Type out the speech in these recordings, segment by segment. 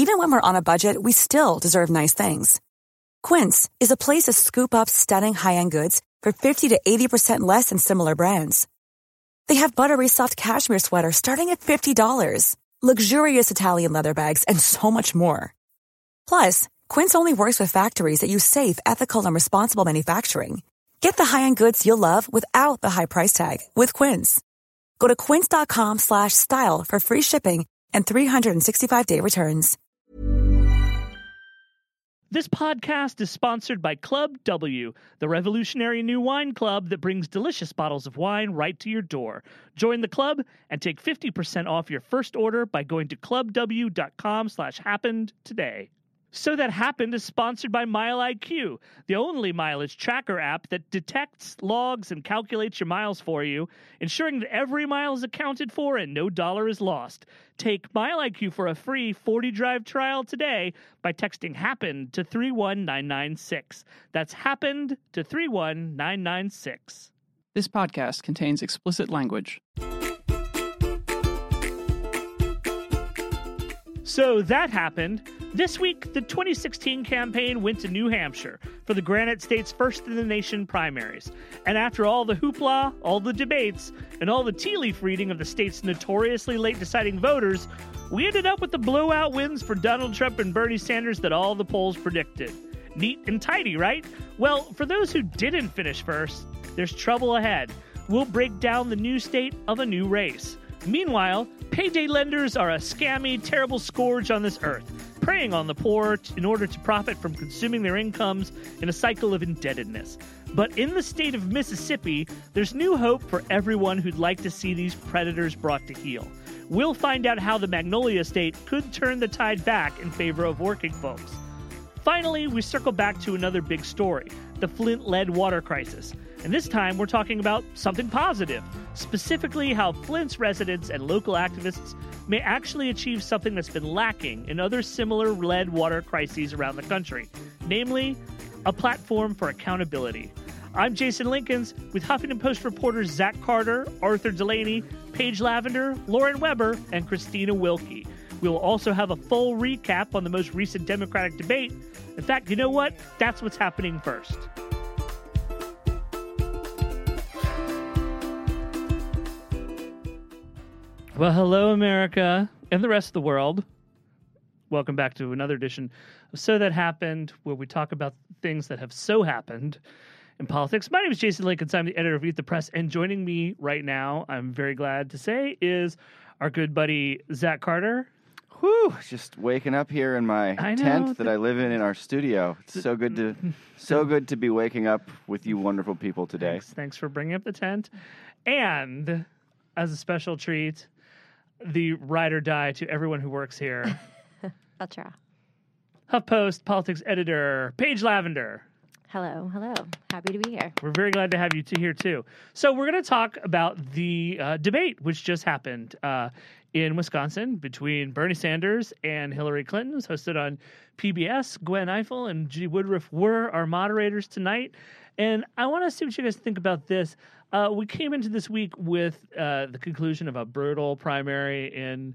Even when we're on a budget, we still deserve nice things. Quince is a place to scoop up stunning high-end goods for 50 to 80% less than similar brands. They have buttery soft cashmere sweaters starting at $50, luxurious Italian leather bags, and so much more. Plus, Quince only works with factories that use safe, ethical, and responsible manufacturing. Get the high-end goods you'll love without the high price tag with Quince. Go to quince.com/style for free shipping and 365-day returns. This podcast is sponsored by Club W, the revolutionary new wine club that brings delicious bottles of wine right to your door. Join the club and take 50% off your first order by going to clubw.com/happened today. So That Happened is sponsored by MileIQ, the only mileage tracker app that detects, logs, and calculates your miles for you, ensuring that every mile is accounted for and no dollar is lost. Take MileIQ for a free 40-drive trial today by texting HAPPENED to 31996. That's HAPPENED to 31996. This podcast contains explicit language. So that happened. This week, the 2016 campaign went to New Hampshire for the Granite State's first-in-the-nation primaries. And after all the hoopla, all the debates, and all the tea leaf reading of the state's notoriously late deciding voters, we ended up with the blowout wins for Donald Trump and Bernie Sanders that all the polls predicted. Neat and tidy, right? Well, for those who didn't finish first, there's trouble ahead. We'll break down the new state of a new race. Meanwhile, payday lenders are a scammy, terrible scourge on this earth, preying on the poor in order to profit from consuming their incomes in a cycle of indebtedness. But in the state of Mississippi, there's new hope for everyone who'd like to see these predators brought to heel. We'll find out how the Magnolia State could turn the tide back in favor of working folks. Finally, we circle back to another big story, the Flint-led water crisis. And this time, we're talking about something positive, specifically how Flint's residents and local activists may actually achieve something that's been lacking in other similar lead water crises around the country, namely, a platform for accountability. I'm Jason Linkins with Huffington Post reporters Zach Carter, Arthur Delaney, Paige Lavender, Lauren Weber, and Christina Wilkie. We will also have a full recap on the most recent Democratic debate. In fact, you know what? That's what's happening first. Well, hello, America and the rest of the world. Welcome back to another edition of So That Happened, where we talk about things that have so happened in politics. My name is Jason Linkins. I'm the editor of Eat the Press, and joining me right now, I'm very glad to say, is our good buddy Zach Carter. Whew, just waking up here in my tent that I live in our studio. It's so good to be waking up with you wonderful people today. Thanks for bringing up the tent. And as a special treat, the ride or die to everyone who works here. I'll try. HuffPost politics editor, Paige Lavender. Hello. Happy to be here. We're very glad to have you here, too. So we're going to talk about the debate which just happened in Wisconsin between Bernie Sanders and Hillary Clinton. It was hosted on PBS. Gwen Ifill and G. Woodruff were our moderators tonight. And I want to see what you guys think about this. We came into this week with the conclusion of a brutal primary in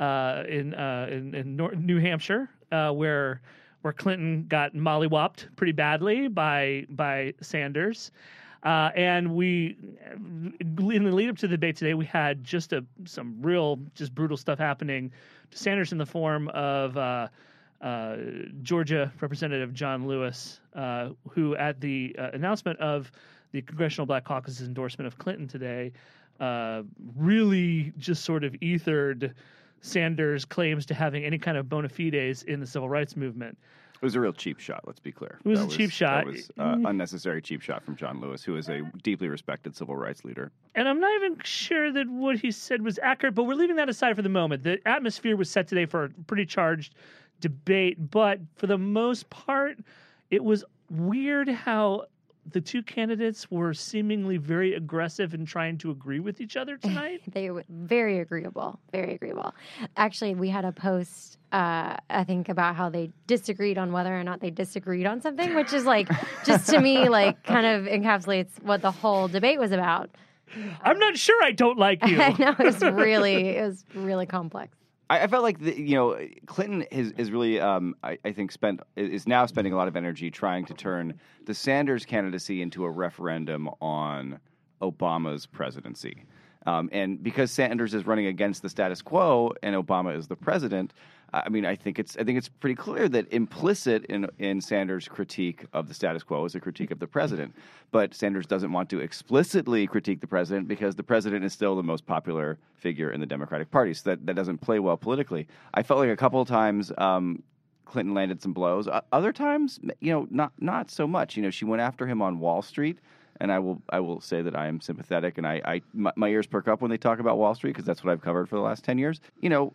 New Hampshire, where Clinton got mollywopped pretty badly by Sanders. And we, in the lead up to the debate today, we had some real brutal stuff happening to Sanders in the form of Georgia Representative John Lewis, who at the announcement of the Congressional Black Caucus's endorsement of Clinton today, really just sort of ethered Sanders' claims to having any kind of bona fides in the civil rights movement. It was a real cheap shot, let's be clear. It was a cheap shot. That was unnecessary cheap shot from John Lewis, who is a deeply respected civil rights leader. And I'm not even sure that what he said was accurate, but we're leaving that aside for the moment. The atmosphere was set today for a pretty charged debate, but for the most part, it was weird how the two candidates were seemingly very aggressive in trying to agree with each other tonight. They were very agreeable. Actually, we had a post, I think, about how they disagreed on whether or not they disagreed on something, which is just to me, kind of encapsulates what the whole debate was about. I'm not sure I don't like you. I know, it was really complex. I felt like Clinton is really I think is now spending a lot of energy trying to turn the Sanders candidacy into a referendum on Obama's presidency, and because Sanders is running against the status quo and Obama is the president. I mean, I think it's pretty clear that implicit in Sanders' critique of the status quo is a critique of the president. But Sanders doesn't want to explicitly critique the president because the president is still the most popular figure in the Democratic Party. So that doesn't play well politically. I felt like a couple of times Clinton landed some blows. Other times, not so much. She went after him on Wall Street. And I will say that I am sympathetic, and my ears perk up when they talk about Wall Street because that's what I've covered for the last 10 years.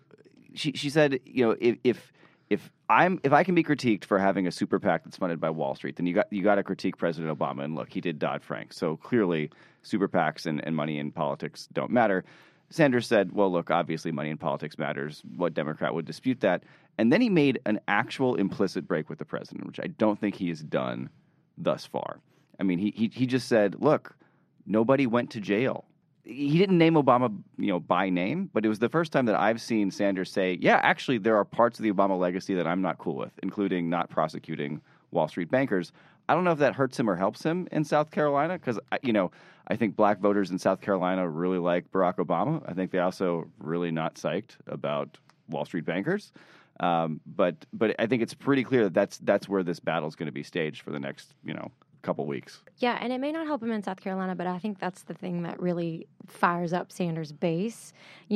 She said, if I can be critiqued for having a super PAC that's funded by Wall Street, then you got to critique President Obama. And look, he did Dodd-Frank, so clearly super PACs and money in politics don't matter. Sanders said, well, look, obviously money in politics matters. What Democrat would dispute that? And then he made an actual implicit break with the president, which I don't think he has done thus far. I mean, he just said, look, nobody went to jail. He didn't name Obama, by name, but it was the first time that I've seen Sanders say, yeah, actually, there are parts of the Obama legacy that I'm not cool with, including not prosecuting Wall Street bankers. I don't know if that hurts him or helps him in South Carolina because, I think black voters in South Carolina really like Barack Obama. I think they also really not psyched about Wall Street bankers. But I think it's pretty clear that that's where this battle is going to be staged for the next, couple weeks. Yeah, and it may not help him in South Carolina, but I think that's the thing that really fires up Sanders' base.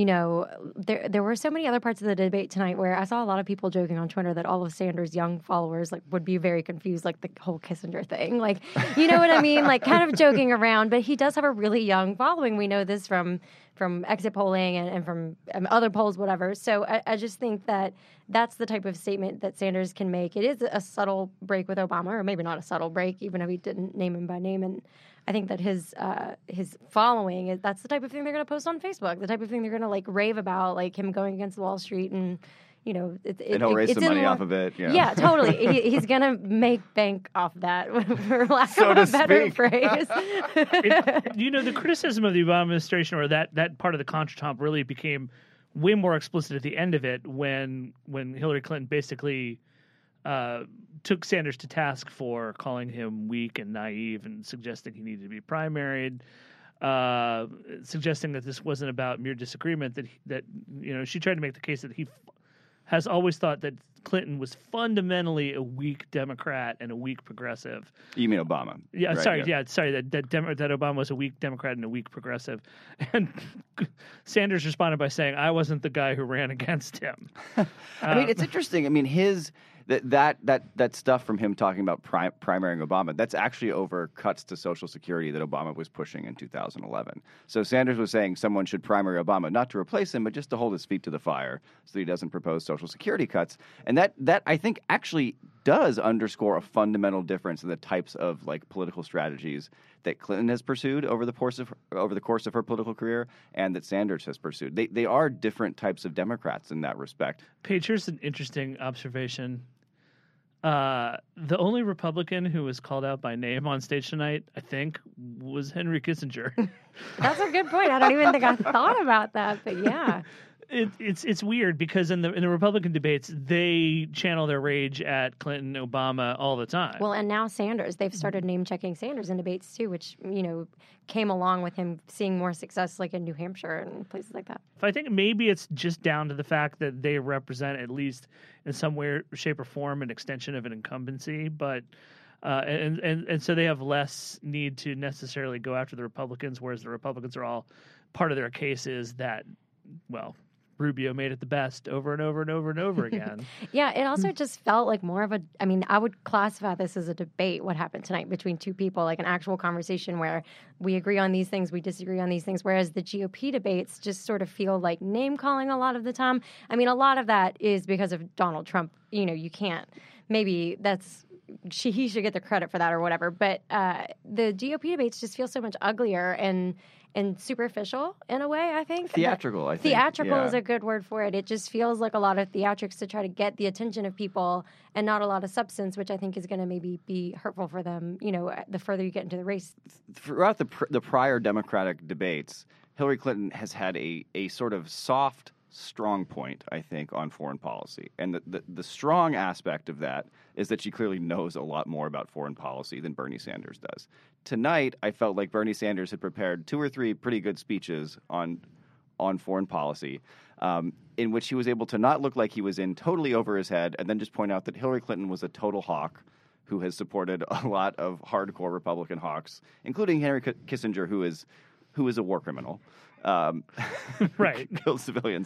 There were so many other parts of the debate tonight where I saw a lot of people joking on Twitter that all of Sanders' young followers would be very confused, like the whole Kissinger thing. You know what I mean? Kind of joking around, but he does have a really young following. We know this from exit polling and from other polls, whatever. So I just think that that's the type of statement that Sanders can make. It is a subtle break with Obama, or maybe not a subtle break, even if he didn't name him by name. And I think that his following, that's the type of thing they're going to post on Facebook, the type of thing they're going to rave about, him going against Wall Street and and he'll raise some money off of it. Yeah, totally. He's going to make bank off that, for lack of a better phrase. The criticism of the Obama administration, or that part of the contretemps, really became way more explicit at the end of it when Hillary Clinton basically took Sanders to task for calling him weak and naive and suggesting he needed to be primaried. Suggesting that this wasn't about mere disagreement, that she tried to make the case that he has always thought that Clinton was fundamentally a weak Democrat and a weak progressive. You mean Obama? Yeah, right, sorry. Yeah, sorry. That Obama was a weak Democrat and a weak progressive. And Sanders responded by saying, "I wasn't the guy who ran against him." I mean, it's interesting. I mean, that stuff from him talking about primarying Obama, that's actually over cuts to Social Security that Obama was pushing in 2011. So Sanders was saying someone should primary Obama, not to replace him, but just to hold his feet to the fire so that he doesn't propose Social Security cuts. And that I think actually does underscore a fundamental difference in the types of political strategies that Clinton has pursued over the course of her political career and that Sanders has pursued. They are different types of Democrats in that respect. Paige, here's an interesting observation. The only Republican who was called out by name on stage tonight, I think, was Henry Kissinger. That's a good point. I don't even think I thought about that, but yeah. It's weird because in the Republican debates, they channel their rage at Clinton, Obama all the time. Well, and now Sanders. They've started name-checking Sanders in debates, too, which, came along with him seeing more success in New Hampshire and places like that. I think maybe it's just down to the fact that they represent, at least in some way, shape, or form, an extension of an incumbency, but and so they have less need to necessarily go after the Republicans, whereas the Republicans are all part of their case is that, well, Rubio made it the best over and over and over and over again. Yeah, it also just felt like more of I would classify this as a debate, what happened tonight between two people, an actual conversation where we agree on these things, we disagree on these things, whereas the GOP debates just sort of feel like name-calling a lot of the time. I mean, a lot of that is because of Donald Trump. You can't, maybe he should get the credit for that or whatever, but the GOP debates just feel so much uglier and superficial in a way, I think. Theatrical, I think. Theatrical is a good word for it. It just feels like a lot of theatrics to try to get the attention of people and not a lot of substance, which I think is going to maybe be hurtful for them, the further you get into the race. Throughout the prior Democratic debates, Hillary Clinton has had a sort of soft strong point, I think, on foreign policy. And the strong aspect of that is that she clearly knows a lot more about foreign policy than Bernie Sanders does. Tonight, I felt like Bernie Sanders had prepared 2 or 3 pretty good speeches on foreign policy, in which he was able to not look like he was in totally over his head and then just point out that Hillary Clinton was a total hawk who has supported a lot of hardcore Republican hawks, including Henry Kissinger, who is a war criminal. Right. Killed civilians.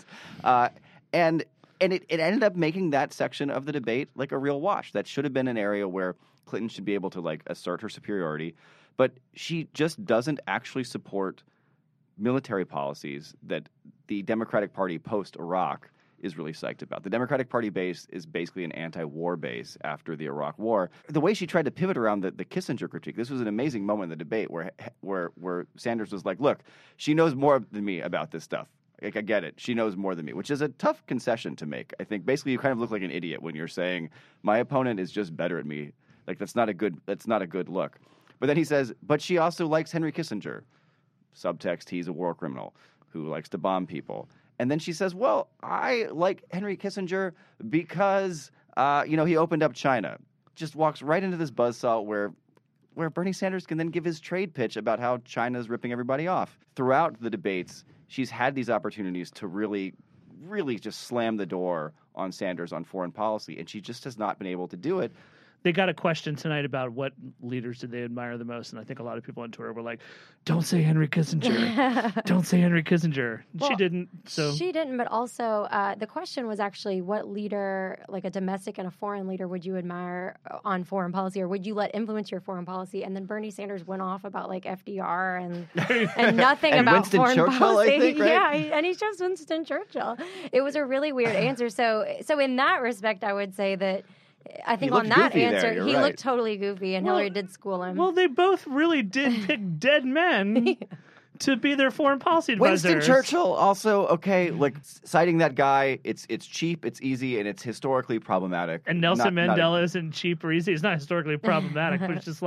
And it ended up making that section of the debate like a real wash. That should have been an area where Clinton should be able to like assert her superiority. But she just doesn't actually support military policies that the Democratic Party post-Iraq is really psyched about. The Democratic Party base is basically an anti-war base after the Iraq War. The way she tried to pivot around the Kissinger critique, this was an amazing moment in the debate where Sanders was like, look, she knows more than me about this stuff. Like, I get it. She knows more than me, which is a tough concession to make. I think basically you kind of look like an idiot when you're saying my opponent is just better at me. Like that's not a good look. But then he says, but she also likes Henry Kissinger. Subtext, he's a war criminal who likes to bomb people. And then she says, well, I like Henry Kissinger because, he opened up China. Just walks right into this buzzsaw where Bernie Sanders can then give his trade pitch about how China's ripping everybody off. Throughout the debates, she's had these opportunities to really, really just slam the door on Sanders on foreign policy, and she just has not been able to do it. They got a question tonight about what leaders did they admire the most, and I think a lot of people on Twitter were like, "Don't say Henry Kissinger. Don't say Henry Kissinger." Well, she didn't. So she didn't, but also the question was actually, what leader, like a domestic and a foreign leader, would you admire on foreign policy, or would you let influence your foreign policy? And then Bernie Sanders went off about like FDR and nothing and about Winston foreign Churchill, policy. I think, right? Yeah, and he chose Winston Churchill. It was a really weird answer. So in that respect, I would say that. I think on that answer, he right. looked totally goofy, and Hillary did school him. Well, they both really did pick dead men to be their foreign policy advisors. Winston Churchill also, okay, like citing that guy, it's cheap, it's easy, and it's historically problematic. And Nelson Mandela isn't cheap or easy. It's not historically problematic, but it's just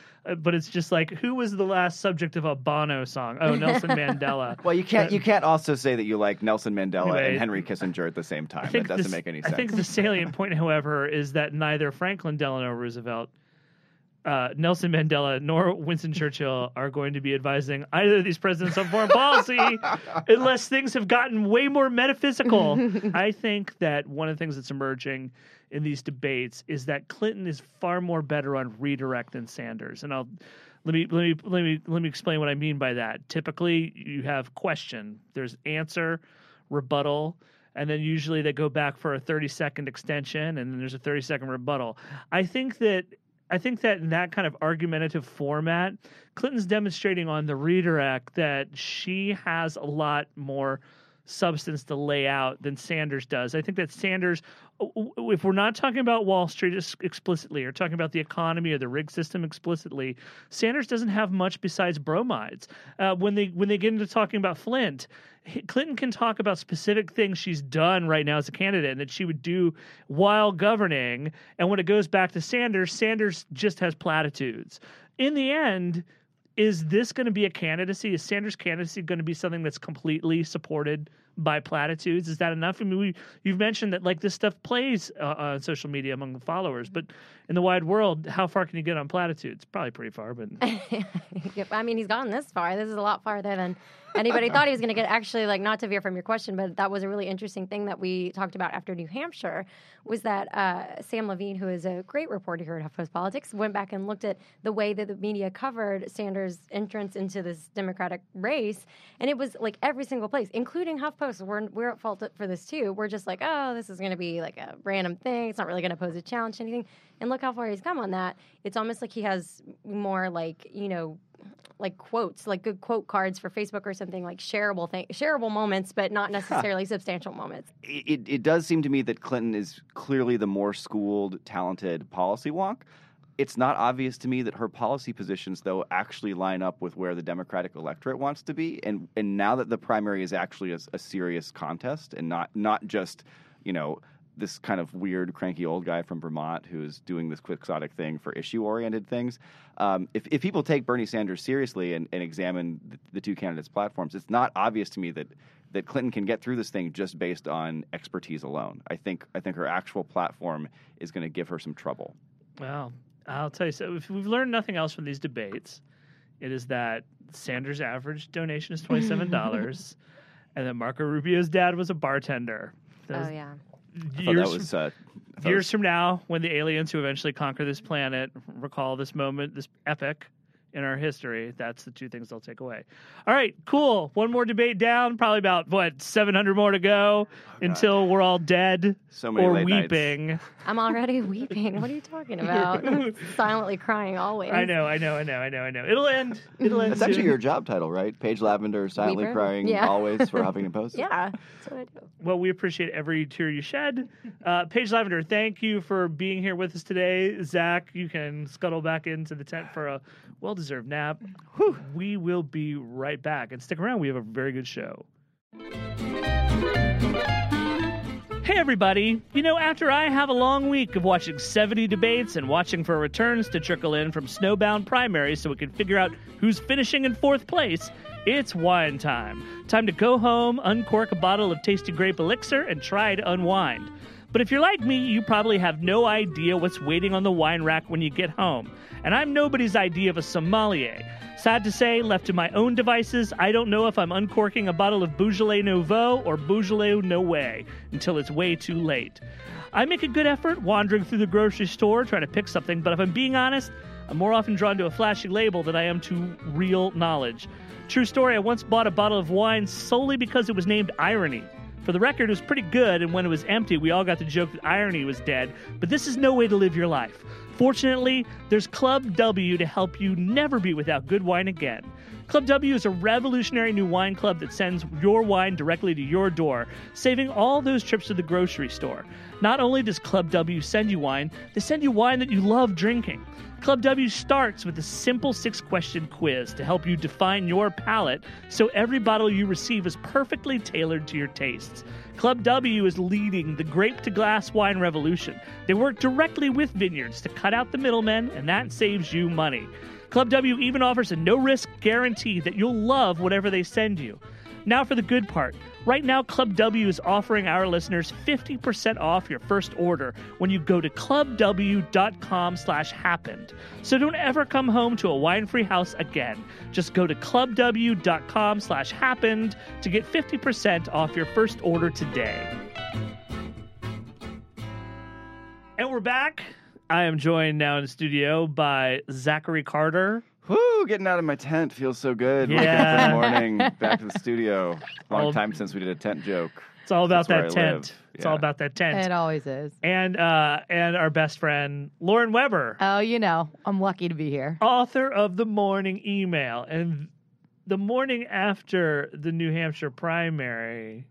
like, who was the last subject of a Bono song? Oh, Nelson Mandela. Well, you can't also say that you like Nelson Mandela Anyway, and Henry Kissinger at the same time. That doesn't make any sense. I think the salient point, however, is that neither Franklin Delano Roosevelt, Nelson Mandela, nor Winston Churchill are going to be advising either of these presidents on foreign policy unless things have gotten way more metaphysical. I think that one of the things that's emerging in these debates is that Clinton is far more better on redirect than Sanders, and let me explain what I mean by that. Typically, you have question, there's answer, rebuttal, and then usually they go back for a 30-second extension, and then there's a 30-second rebuttal. I think that in that kind of argumentative format, Clinton's demonstrating on the redirect that she has a lot more substance to lay out than Sanders does. I think that Sanders, if we're not talking about Wall Street explicitly or talking about the economy or the rig system explicitly, Sanders doesn't have much besides bromides. When they get into talking about Flint, Clinton can talk about specific things she's done right now as a candidate and that she would do while governing. And when it goes back to Sanders, Sanders just has platitudes. In the end, is this going to be a candidacy? Is Sanders' candidacy going to be something that's completely supported by platitudes? Is that enough? I mean, you've mentioned that like this stuff plays on social media among the followers, but in the wide world, how far can you get on platitudes? Probably pretty far, but I mean, he's gone this far. This is a lot farther than anybody thought he was going to get. Actually, like, not to veer from your question, but that was a really interesting thing that we talked about after New Hampshire was that Sam Levine, who is a great reporter here at HuffPost Politics, went back and looked at the way that the media covered Sanders' entrance into this Democratic race, and it was like every single place, including HuffPost. We're at fault for this too. We're just like, oh, this is going to be like a random thing. It's not really going to pose a challenge to anything. And look how far he's come on that. It's almost like he has more like, like quotes, like good quote cards for Facebook or something, like shareable moments, but not necessarily substantial moments. It does seem to me that Clinton is clearly the more schooled, talented policy wonk. It's not obvious to me that her policy positions, though, actually line up with where the Democratic electorate wants to be. And now that the primary is actually a serious contest and not just, this kind of weird, cranky old guy from Vermont who's doing this quixotic thing for issue-oriented things. If people take Bernie Sanders seriously and examine the two candidates' platforms, it's not obvious to me that that Clinton can get through this thing just based on expertise alone. I think her actual platform is going to give her some trouble. Well, I'll tell you, so if we've learned nothing else from these debates, it is that Sanders' average donation is $27, and that Marco Rubio's dad was a bartender. Oh, yeah. Years from now, when the aliens who eventually conquer this planet recall this moment, this epic in our history, that's the two things they'll take away. All right, cool. One more debate down, probably about, 700 more to go until we're all dead So many or late nights. weeping. I'm already weeping. What are you talking about? Silently crying always. I know. It'll end. That's actually soon. your job title, right? Paige Lavender, silently Weeper? crying Yeah. always for Huffington Post. Yeah, that's what I do. Well, we appreciate every tear you shed. Paige Lavender, thank you for being here with us today. Zach, you can scuttle back into the tent for a well-deserved nap. We will be right back. And stick around. We have a very good show. Hey, everybody. After I have a long week of watching 70 debates and watching for returns to trickle in from snowbound primaries so we can figure out who's finishing in fourth place, it's wine time. Time to go home, uncork a bottle of tasty grape elixir, and try to unwind. But if you're like me, you probably have no idea what's waiting on the wine rack when you get home. And I'm nobody's idea of a sommelier. Sad to say, left to my own devices, I don't know if I'm uncorking a bottle of Beaujolais Nouveau or Beaujolais Noé until it's way too late. I make a good effort wandering through the grocery store trying to pick something, but if I'm being honest, I'm more often drawn to a flashy label than I am to real knowledge. True story, I once bought a bottle of wine solely because it was named Irony. For the record, it was pretty good, and when it was empty, we all got the joke that irony was dead, but this is no way to live your life. Fortunately, there's Club W to help you never be without good wine again. Club W is a revolutionary new wine club that sends your wine directly to your door, saving all those trips to the grocery store. Not only does Club W send you wine, they send you wine that you love drinking. Club W starts with a simple 6-question quiz to help you define your palate so every bottle you receive is perfectly tailored to your tastes. Club W is leading the grape-to-glass wine revolution. They work directly with vineyards to cut out the middlemen, and that saves you money. Club W even offers a no-risk guarantee that you'll love whatever they send you. Now for the good part. Right now, Club W is offering our listeners 50% off your first order when you go to clubw.com/happened. So don't ever come home to a wine-free house again. Just go to clubw.com/happened to get 50% off your first order today. And we're back. I am joined now in the studio by Zachary Carter. Whoo, getting out of my tent feels so good. Yeah. Wake up in the morning, back to the studio. Long time since we did a tent joke. It's all about That's that where I tent. live. It's Yeah. all about that tent. It always is. And our best friend, Lauren Weber, Oh, I'm lucky to be here. author of The Morning Email. And the morning after the New Hampshire primary,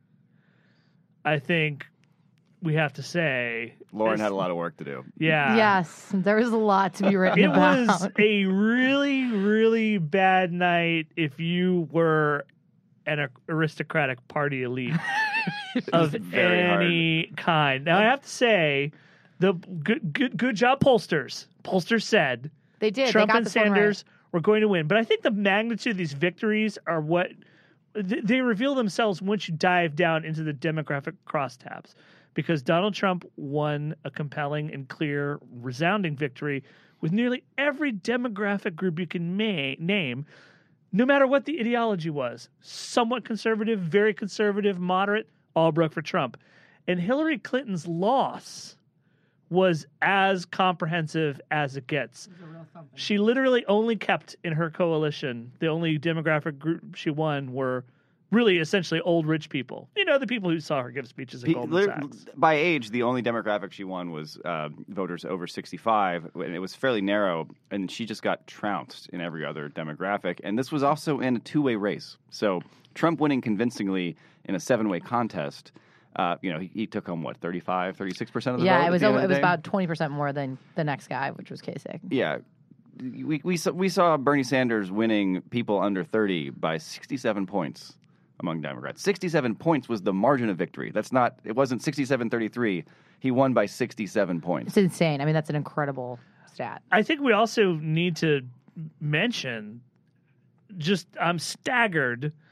I think we have to say... Lauren had a lot of work to do. Yeah. Yes, there was a lot to be written It about. was a really, really bad night if you were an aristocratic party elite of very any kind. Now, I have to say, the good job, pollsters. Pollsters said They did. Trump they got and this one Sanders were going to win. But I think the magnitude of these victories are what they reveal themselves once you dive down into the demographic crosstabs. Because Donald Trump won a compelling and clear, resounding victory with nearly every demographic group you can name, no matter what the ideology was. Somewhat conservative, very conservative, moderate, all broke for Trump. And Hillary Clinton's loss was as comprehensive as it gets. She literally only kept in her coalition, the only demographic group she won were really essentially old rich people. The people who saw her give speeches at Goldman Sachs. By age, the only demographic she won was voters over 65, and it was fairly narrow, and she just got trounced in every other demographic. And this was also in a two-way race. So Trump winning convincingly in a 7-way contest, he took home, 36% of the vote? Yeah, it was at the end of the day? about 20% more than the next guy, which was Kasich. Yeah. We saw Bernie Sanders winning people under 30 by 67 points among Democrats. 67 points was the margin of victory. It wasn't 67-33. He won by 67 points. It's insane. I mean, that's an incredible stat. I think we also need to mention I'm staggered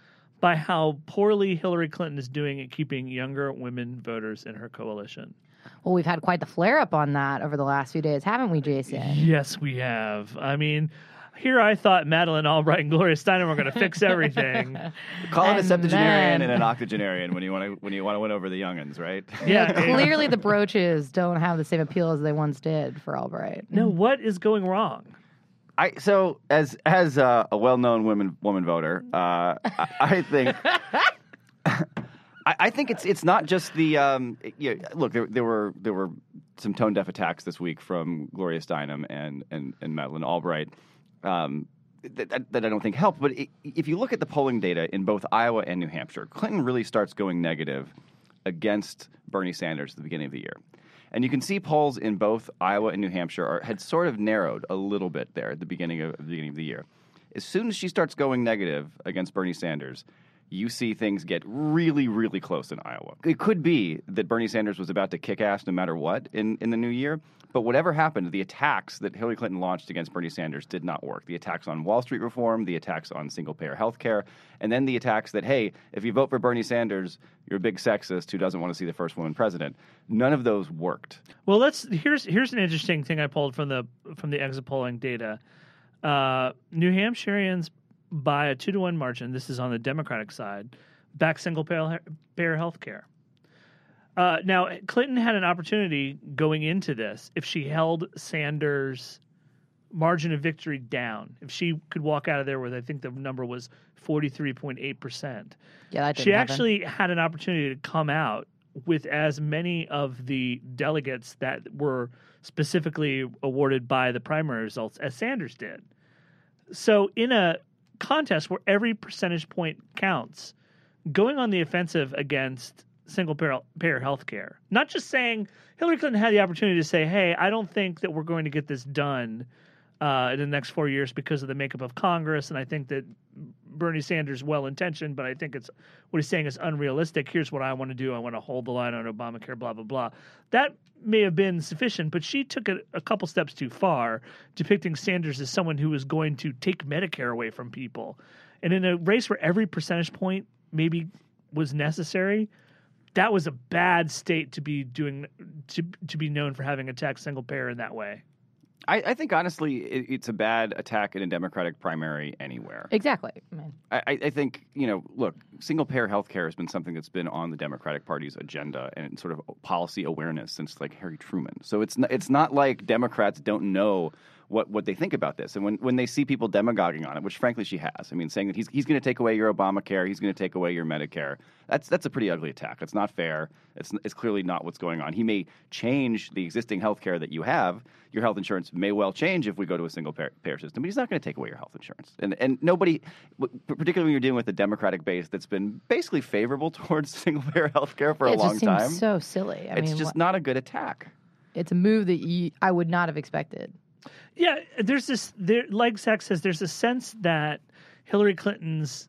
by how poorly Hillary Clinton is doing at keeping younger women voters in her coalition. Well, we've had quite the flare-up on that over the last few days, haven't we, Jason? Yes, we have. I mean, here I thought Madeleine Albright and Gloria Steinem were going to fix everything. Call it a And septuagenarian then- and an octogenarian when you want to win over the youngins, right? Yeah, Clearly, the brooches don't have the same appeal as they once did for Albright. No, what is going wrong? So as a well-known woman voter, I think I think it's not just the look, there were some tone deaf attacks this week from Gloria Steinem and Madeleine Albright that I don't think helped. But if you look at the polling data in both Iowa and New Hampshire, Clinton really starts going negative against Bernie Sanders at the beginning of the year. And you can see polls in both Iowa and New Hampshire had sort of narrowed a little bit there at the beginning of the year. As soon as she starts going negative against Bernie Sanders, you see things get really, really close in Iowa. It could be that Bernie Sanders was about to kick ass no matter what in the new year, but whatever happened, the attacks that Hillary Clinton launched against Bernie Sanders did not work. The attacks on Wall Street reform, the attacks on single-payer health care, and then the attacks that, hey, if you vote for Bernie Sanders, you're a big sexist who doesn't want to see the first woman president. None of those worked. Well, here's an interesting thing I pulled from the exit polling data. New Hampshireans by a 2-to-1 margin, this is on the Democratic side, back single-payer health care. Now, Clinton had an opportunity going into this if she held Sanders' margin of victory down. If she could walk out of there with, I think the number was 43.8%. Yeah, that didn't She happen. actually had an opportunity to come out with as many of the delegates that were specifically awarded by the primary results as Sanders did. So in a contest where every percentage point counts, going on the offensive against single-payer health care, not just saying Hillary Clinton had the opportunity to say, hey, I don't think that we're going to get this done in the next 4 years because of the makeup of Congress, and I think that Bernie Sanders well-intentioned, but I think what he's saying is unrealistic. Here's what I want to do. I want to hold the line on Obamacare, blah, blah, blah. That may have been sufficient, but she took it a couple steps too far, depicting Sanders as someone who was going to take Medicare away from people. And in a race where every percentage point maybe was necessary, that was a bad state to be doing, to be known for having attacked single payer in that way. I think, honestly, it's a bad attack in a Democratic primary anywhere. Exactly. I mean, I think, look, single-payer health care has been something that's been on the Democratic Party's agenda and sort of policy awareness since, like, Harry Truman. So it's not like Democrats don't know what they think about this. And when they see people demagoguing on it, which, frankly, she has, I mean, saying that he's going to take away your Obamacare, he's going to take away your Medicare, that's a pretty ugly attack. That's not fair. It's clearly not what's going on. He may change the existing health care that you have. Your health insurance may well change if we go to a single-payer system, but he's not going to take away your health insurance. And nobody, particularly when you're dealing with a Democratic base that's been basically favorable towards single-payer health care for a long time. It just seems so silly. I It's mean, just not a good attack. It's a move that I would not have expected. Yeah, like Zach says, there's a sense that Hillary Clinton's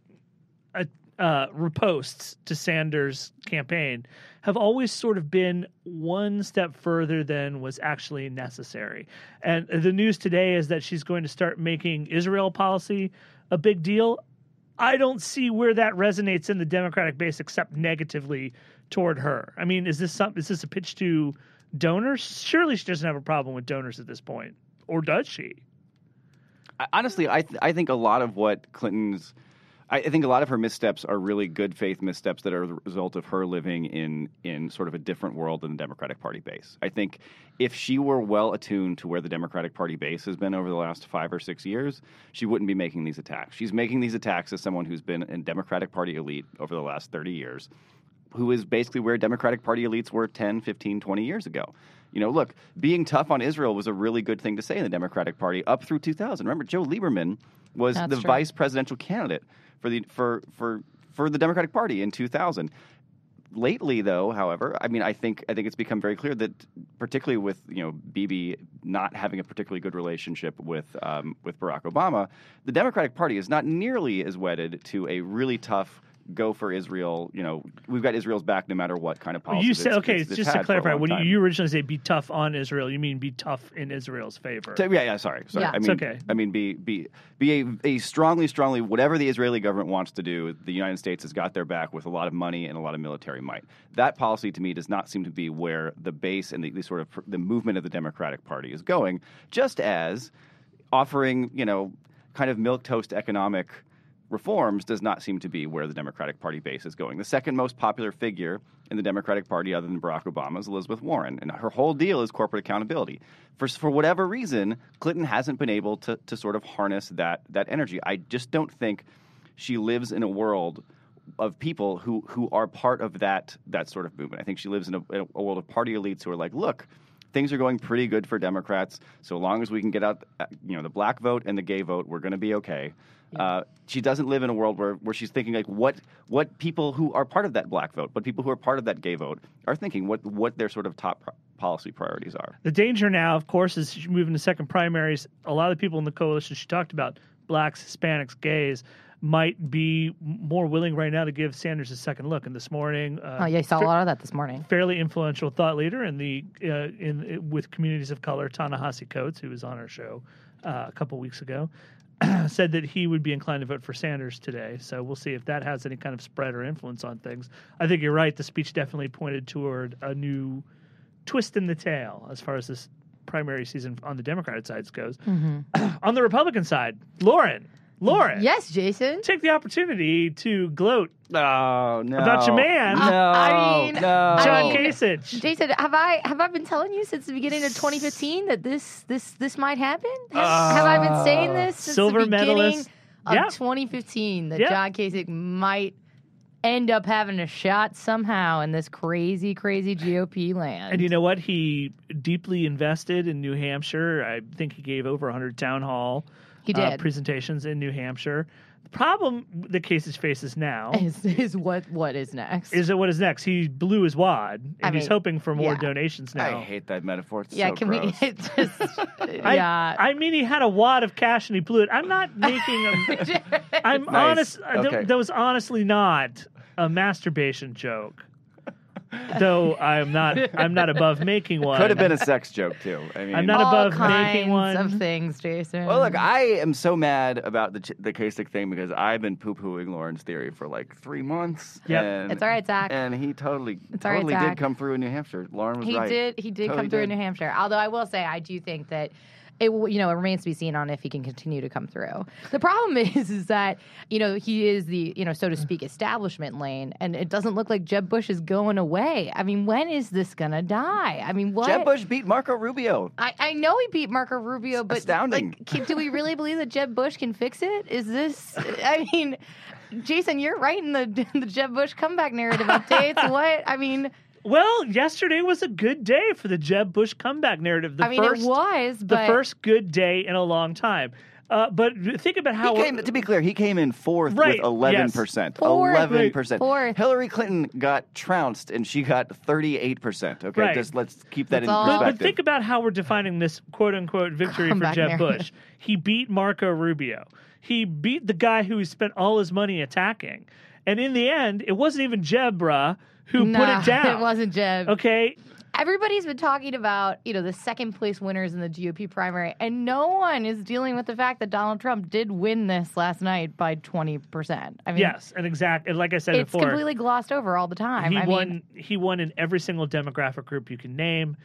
reposts to Sanders' campaign have always sort of been one step further than was actually necessary. And the news today is that she's going to start making Israel policy a big deal. I don't see where that resonates in the Democratic base except negatively toward her. I mean, is this a pitch to donors? Surely she doesn't have a problem with donors at this point. Or does she? Honestly, I think a lot of what Clinton's I think a lot of her missteps are really good faith missteps that are the result of her living in sort of a different world than the Democratic Party base. I think if she were well attuned to where the Democratic Party base has been over the last 5 or 6 years, she wouldn't be making these attacks. She's making these attacks as someone who's been in Democratic Party elite over the last 30 years, who is basically where Democratic Party elites were 10, 15, 20 years ago. You know, look, being tough on Israel was a really good thing to say in the Democratic Party up through 2000. Remember, Joe Lieberman was the vice presidential candidate for the Democratic Party in 2000. Lately, though, however, I mean, I think it's become very clear that, particularly with Bibi not having a particularly good relationship with Barack Obama, the Democratic Party is not nearly as wedded to a really tough go for Israel. We've got Israel's back no matter what kind of policy. You say, it's just to clarify, when you originally say be tough on Israel, you mean be tough in Israel's favor. Sorry. Yeah. I mean, it's okay. I mean, be a strongly, whatever the Israeli government wants to do, the United States has got their back with a lot of money and a lot of military might. That policy, to me, does not seem to be where the base and the sort of the movement of the Democratic Party is going, just as offering, kind of milquetoast economic reforms does not seem to be where the Democratic Party base is going. The second most popular figure in the Democratic Party, other than Barack Obama, is Elizabeth Warren, and her whole deal is corporate accountability. For whatever reason, Clinton hasn't been able to sort of harness that energy. I just don't think she lives in a world of people who are part of that sort of movement. I think she lives in a world of party elites who are like, look, things are going pretty good for Democrats. So long as we can get out, the black vote and the gay vote, we're going to be okay. She doesn't live in a world where she's thinking like what people who are part of that black vote, what people who are part of that gay vote are thinking, what their sort of top policy priorities are. The danger now, of course, is she's moving to second primaries. A lot of the people in the coalition she talked about, blacks, Hispanics, gays, might be more willing right now to give Sanders a second look. And this morning, I saw a lot of that this morning. Fairly influential thought leader with communities of color, Ta-Nehisi Coates, who was on our show a couple weeks ago, said that he would be inclined to vote for Sanders today. So we'll see if that has any kind of spread or influence on things. I think you're right. The speech definitely pointed toward a new twist in the tail as far as this primary season on the Democratic side goes. Mm-hmm. On the Republican side, Lauren. Yes, Jason. Take the opportunity to gloat about your man, John Kasich. Jason, have I been telling you since the beginning of 2015 that this might happen? Have I been saying this since silver the beginning medalist of 2015 that John Kasich might end up having a shot somehow in this crazy, crazy GOP land? And you know what? He deeply invested in New Hampshire. I think he gave over 100 town hall presentations in New Hampshire. The problem that Kasich faces now is what is next. What is next? He blew his wad, and he's hoping for more donations now. I hate that metaphor. It's so can gross. We just I mean, he had a wad of cash and he blew it. I'm not making a... I'm honest. Okay. That was honestly not a masturbation joke. Though I'm not above making one. Could have been a sex joke too. I mean, I'm not above making one. Of things, Jason. Well, look, I am so mad about the Kasich thing because I've been poo-pooing Lauren's theory for like 3 months. Yep. It's all right, Zach. And he totally right, did come through in New Hampshire. Lauren was right. He did come through in New Hampshire. Although I will say, I do think that it remains to be seen on if he can continue to come through. The problem is that, he is the, so to speak, establishment lane, and it doesn't look like Jeb Bush is going away. I mean, when is this going to die? I mean, what? Jeb Bush beat Marco Rubio. I know he beat Marco Rubio, but astounding. Do we really believe that Jeb Bush can fix it? Is this, I mean, Jason, you're right in the Jeb Bush comeback narrative updates. What? I mean... Well, yesterday was a good day for the Jeb Bush comeback narrative. It was, but... The first good day in a long time. But think about how... To be clear, he came in fourth with 11%. Yes. 11%. Fourth. Hillary Clinton got trounced, and she got 38%. Okay, right. Just let's keep that in all. perspective. But think about how we're defining this quote-unquote victory for Jeb Bush. He beat Marco Rubio. He beat the guy who he spent all his money attacking. And in the end, it wasn't even Jeb, who put it down. It wasn't Jeb. Okay. Everybody's been talking about, the second place winners in the GOP primary, and no one is dealing with the fact that Donald Trump did win this last night by 20%. I mean, yes, and like I said it's before, completely glossed over all the time. He won in every single demographic group you can name.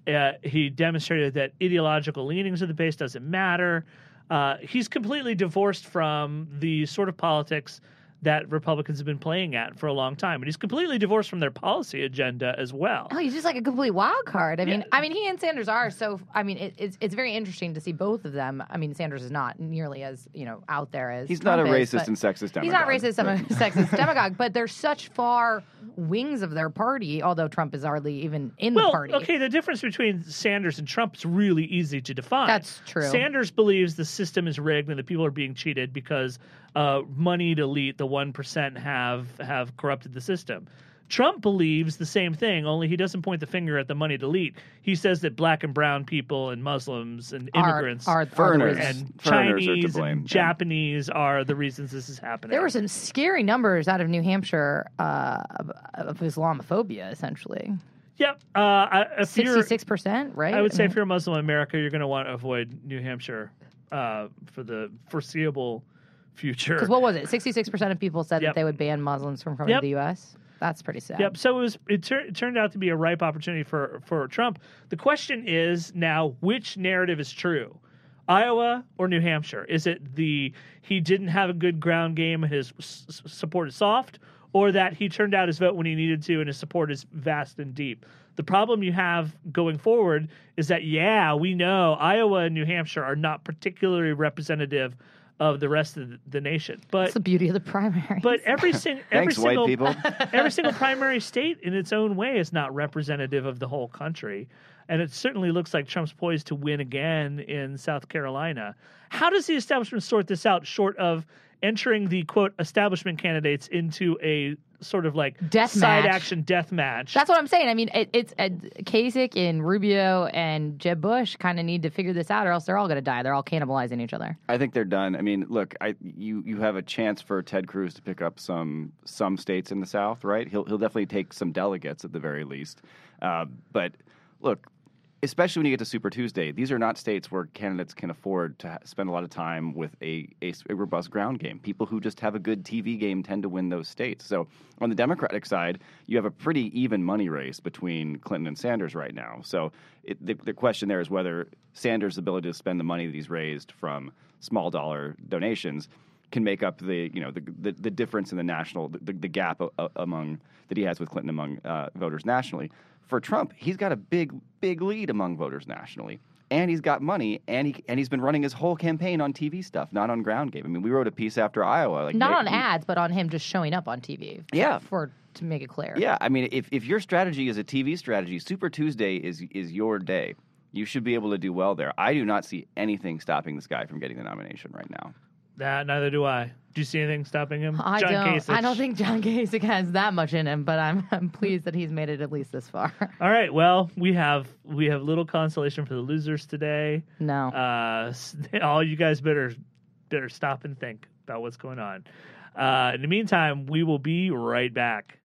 He demonstrated that ideological leanings of the base doesn't matter. He's completely divorced from the sort of politics that Republicans have been playing at for a long time. And he's completely divorced from their policy agenda as well. Oh, he's just like a complete wild card. I mean, he and Sanders are so, it's very interesting to see both of them. I mean, Sanders is not nearly as, out there as He's Trump not a is, racist and sexist demagogue. He's not racist, sexist demagogue, but they're such far wings of their party, although Trump is hardly even in the party. Okay, the difference between Sanders and Trump is really easy to define. That's true. Sanders believes the system is rigged and the people are being cheated because moneyed elite, the 1%, have corrupted the system. Trump believes the same thing, only he doesn't point the finger at the moneyed elite. He says that black and brown people and Muslims and immigrants are foreigners and Foreigners are to Chinese blame. and Japanese are the reasons this is happening. There were some scary numbers out of New Hampshire of Islamophobia, essentially. Yep. If you're 66%, right? I would say if you're a Muslim in America, you're going to want to avoid New Hampshire for the foreseeable future. Because what was it? 66% of people said Yep. that they would ban Muslims from coming Yep. to the U.S.? That's pretty sad. Yep. So it turned out to be a ripe opportunity for Trump. The question is now, which narrative is true? Iowa or New Hampshire? Is it he didn't have a good ground game and his support is soft, or that he turned out his vote when he needed to and his support is vast and deep? The problem you have going forward is that, we know Iowa and New Hampshire are not particularly representative of the rest of the nation. But That's the beauty of the primary. But every Thanks, single white people. every single primary state in its own way is not representative of the whole country. And it certainly looks like Trump's poised to win again in South Carolina. How does the establishment sort this out, short of entering the, quote, establishment candidates into a sort of like Death side match. action death match? That's what I'm saying. I mean, it's Kasich and Rubio and Jeb Bush kind of need to figure this out, or else they're all going to die. They're all cannibalizing each other. I think they're done. I mean, look, you have a chance for Ted Cruz to pick up some states in the South, right? He'll definitely take some delegates at the very least. But look, especially when you get to Super Tuesday, these are not states where candidates can afford to spend a lot of time with a robust ground game. People who just have a good TV game tend to win those states. So on the Democratic side, you have a pretty even money race between Clinton and Sanders right now. So the question there is whether Sanders' ability to spend the money that he's raised from small dollar donations can make up the difference in the national the gap among that he has with Clinton among voters nationally. For Trump, he's got a big lead among voters nationally, and he's got money, and he's been running his whole campaign on TV stuff, not on ground game. I mean, we wrote a piece after Iowa, Not on ads, but on him just showing up on TV. Yeah. To make it clear. Yeah, I mean, if your strategy is a TV strategy, Super Tuesday is your day. You should be able to do well there. I do not see anything stopping this guy from getting the nomination right now. Neither do I. Do you see anything stopping him? I John don't. Kasich. I don't think John Kasich has that much in him, but I'm pleased that he's made it at least this far. All right. Well, we have little consolation for the losers today. No. All you guys better stop and think about what's going on. In the meantime, we will be right back.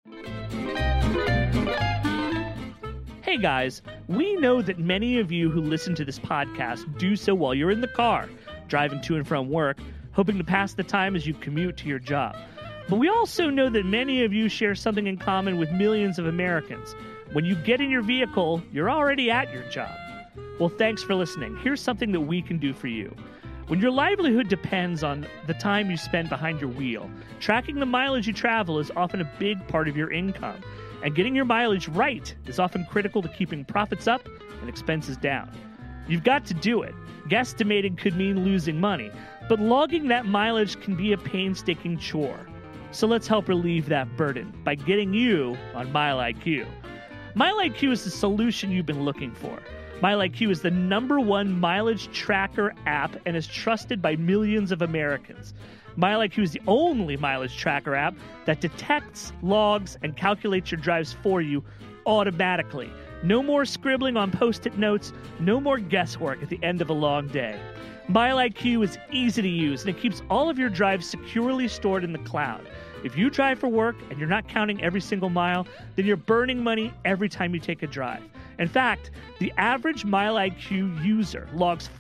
Hey guys, we know that many of you who listen to this podcast do so while you're in the car, driving to and from work, hoping to pass the time as you commute to your job. But we also know that many of you share something in common with millions of Americans. When you get in your vehicle, you're already at your job. Well, thanks for listening. Here's something that we can do for you. When your livelihood depends on the time you spend behind your wheel, tracking the mileage you travel is often a big part of your income. And getting your mileage right is often critical to keeping profits up and expenses down. You've got to do it. Guesstimating could mean losing money, but logging that mileage can be a painstaking chore. So let's help relieve that burden by getting you on MileIQ. MileIQ is the solution you've been looking for. MileIQ is the #1 mileage tracker app and is trusted by millions of Americans. MileIQ is the only mileage tracker app that detects, logs, and calculates your drives for you automatically. No more scribbling on Post-it notes, no more guesswork at the end of a long day. MileIQ is easy to use, and it keeps all of your drives securely stored in the cloud. If you drive for work and you're not counting every single mile, then you're burning money every time you take a drive. In fact, the average MileIQ user logs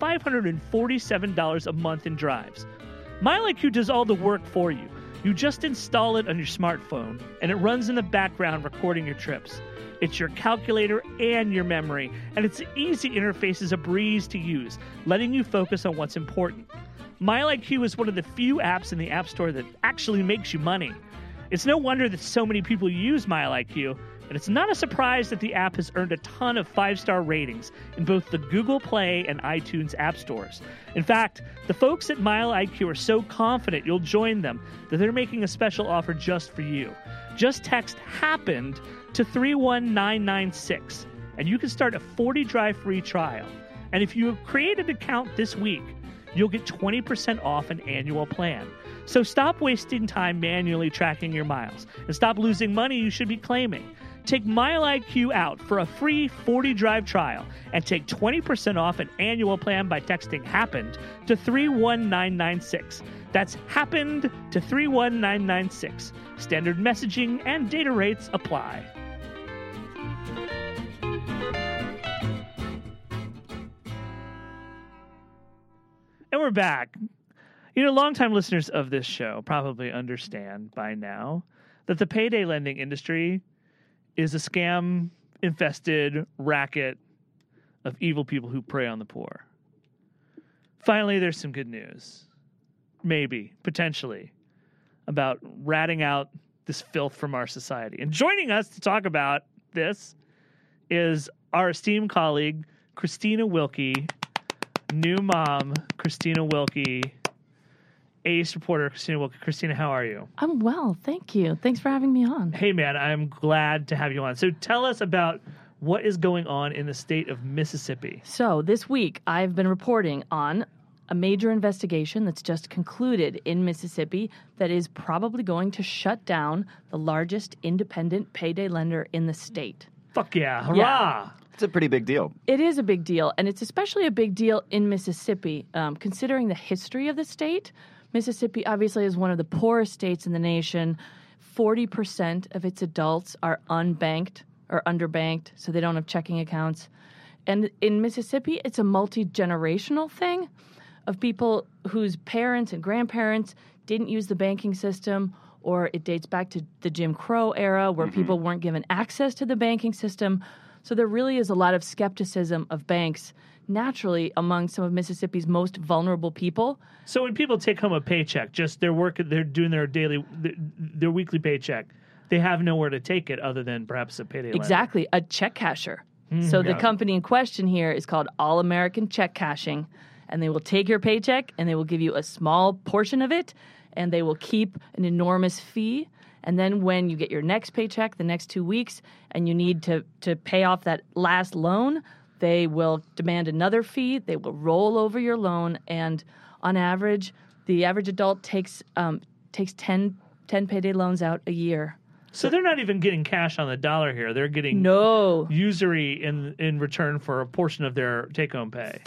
$547 a month in drives. MileIQ does all the work for you. You just install it on your smartphone, and it runs in the background recording your trips. It's your calculator and your memory, and its easy interface is a breeze to use, letting you focus on what's important. MileIQ is one of the few apps in the App Store that actually makes you money. It's no wonder that so many people use MileIQ, and it's not a surprise that the app has earned a ton of 5-star ratings in both the Google Play and iTunes app stores. In fact, the folks at MileIQ are so confident you'll join them that they're making a special offer just for you. Just text HAPPENED to 31996, and you can start a 40-drive free trial. And if you create an account this week, you'll get 20% off an annual plan. So stop wasting time manually tracking your miles and stop losing money you should be claiming. Take MileIQ out for a free 40-drive trial and take 20% off an annual plan by texting HAPPENED to 31996. That's HAPPENED to 31996. Standard messaging and data rates apply. And we're back. You know, longtime listeners of this show probably understand by now that the payday lending industry is a scam-infested racket of evil people who prey on the poor. Finally, there's some good news. Maybe, potentially, about ratting out this filth from our society. And joining us to talk about this is our esteemed colleague, Christina Wilkie, new mom, Christina Wilkie, Ace reporter, Christina Wilkie. Christina, how are you? I'm well, thank you. Thanks for having me on. Hey, man, I'm glad to have you on. So tell us about what is going on in the state of Mississippi. So this week, I've been reporting on a major investigation that's just concluded in Mississippi that is probably going to shut down the largest independent payday lender in the state. Fuck yeah. Hurrah. Yeah. It's a pretty big deal. It is a big deal, and it's especially a big deal in Mississippi, considering the history of the state. Mississippi obviously is one of the poorest states in the nation. 40% of its adults are unbanked or underbanked, so they don't have checking accounts. And in Mississippi, it's a multi-generational thing of people whose parents and grandparents didn't use the banking system, or it dates back to the Jim Crow era where people weren't given access to the banking system. So there really is a lot of skepticism of banks naturally among some of Mississippi's most vulnerable people. So when people take home a paycheck, just they're doing their weekly paycheck, they have nowhere to take it other than perhaps a payday lender. Exactly, a check casher. So the company in question here is called All American Check Cashing, and they will take your paycheck and they will give you a small portion of it, and they will keep an enormous fee. And then when you get your next paycheck the next 2 weeks and you need to pay off that last loan, they will demand another fee. They will roll over your loan. And on average, the average adult takes 10 payday loans out a year. So they're not even getting cash on the dollar here. They're getting usury in return for a portion of their take-home pay.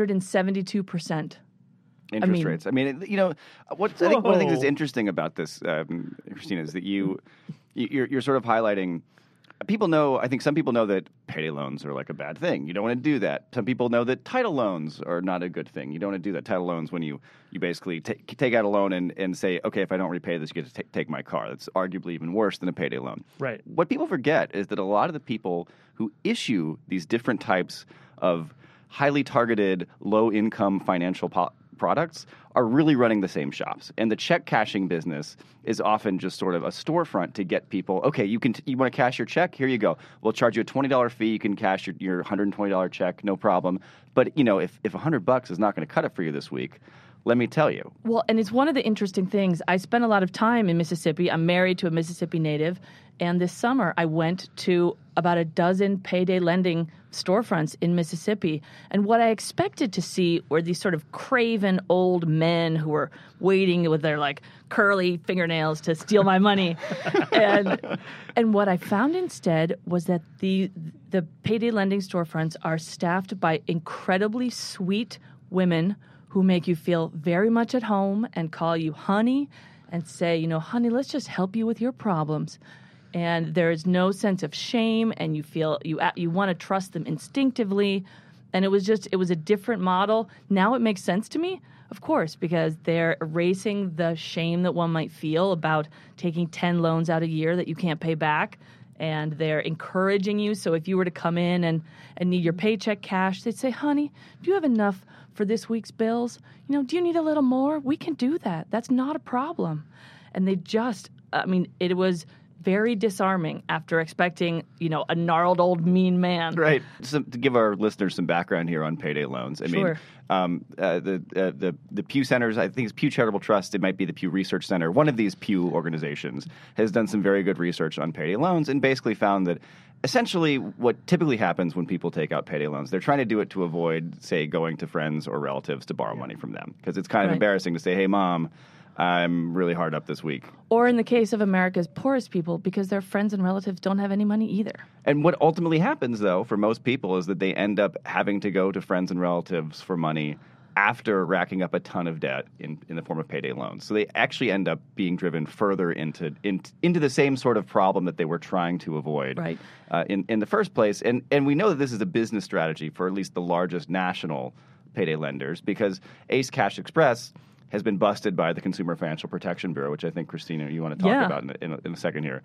572%. Interest rates. I mean, you know, I think one of the things that's interesting about this, Christina, is that you're sort of highlighting. People know. I think some people know that payday loans are like a bad thing. You don't want to do that. Some people know that title loans are not a good thing. You don't want to do that. Title loans, when you basically take out a loan and say, okay, if I don't repay this, you get to take my car. That's arguably even worse than a payday loan. Right. What people forget is that a lot of the people who issue these different types of highly targeted, low-income financial products are really running the same shops. And the check cashing business is often just sort of a storefront to get people, okay, you want to cash your check? Here you go. We'll charge you a $20 fee. You can cash your $120 check, no problem. But, you know, if $100 is not going to cut it for you this week, let me tell you. Well, and it's one of the interesting things. I spent a lot of time in Mississippi. I'm married to a Mississippi native. And this summer, I went to about a dozen payday lending storefronts in Mississippi. And what I expected to see were these sort of craven old men who were waiting with their like curly fingernails to steal my money. and what I found instead was that the payday lending storefronts are staffed by incredibly sweet women who make you feel very much at home and call you honey and say, you know, honey, let's just help you with your problems. And there is no sense of shame, and you feel you want to trust them instinctively. And it was a different model. Now it makes sense to me, of course, because they're erasing the shame that one might feel about taking 10 loans out a year that you can't pay back. And they're encouraging you. So if you were to come in and need your paycheck cash, they'd say, honey, do you have enough for this week's bills? You know, do you need a little more? We can do that. That's not a problem. And they just, I mean, it was very disarming after expecting, a gnarled old mean man. Right. So to give our listeners some background here on payday loans, I Sure. mean, the Pew Centers, I think it's Pew Charitable Trust, it might be the Pew Research Center, one of these Pew organizations has done some very good research on payday loans and basically found that essentially what typically happens when people take out payday loans, they're trying to do it to avoid, say, going to friends or relatives to borrow money from them. Because it's kind of Right. embarrassing to say, hey, Mom, I'm really hard up this week. Or in the case of America's poorest people, because their friends and relatives don't have any money either. And what ultimately happens, though, for most people is that they end up having to go to friends and relatives for money after racking up a ton of debt in the form of payday loans. So they actually end up being driven further into the same sort of problem that they were trying to avoid Right. In the first place. And we know that this is a business strategy for at least the largest national payday lenders because Ace Cash Express has been busted by the Consumer Financial Protection Bureau, which I think, Christina, you want to talk Yeah. about in a second here.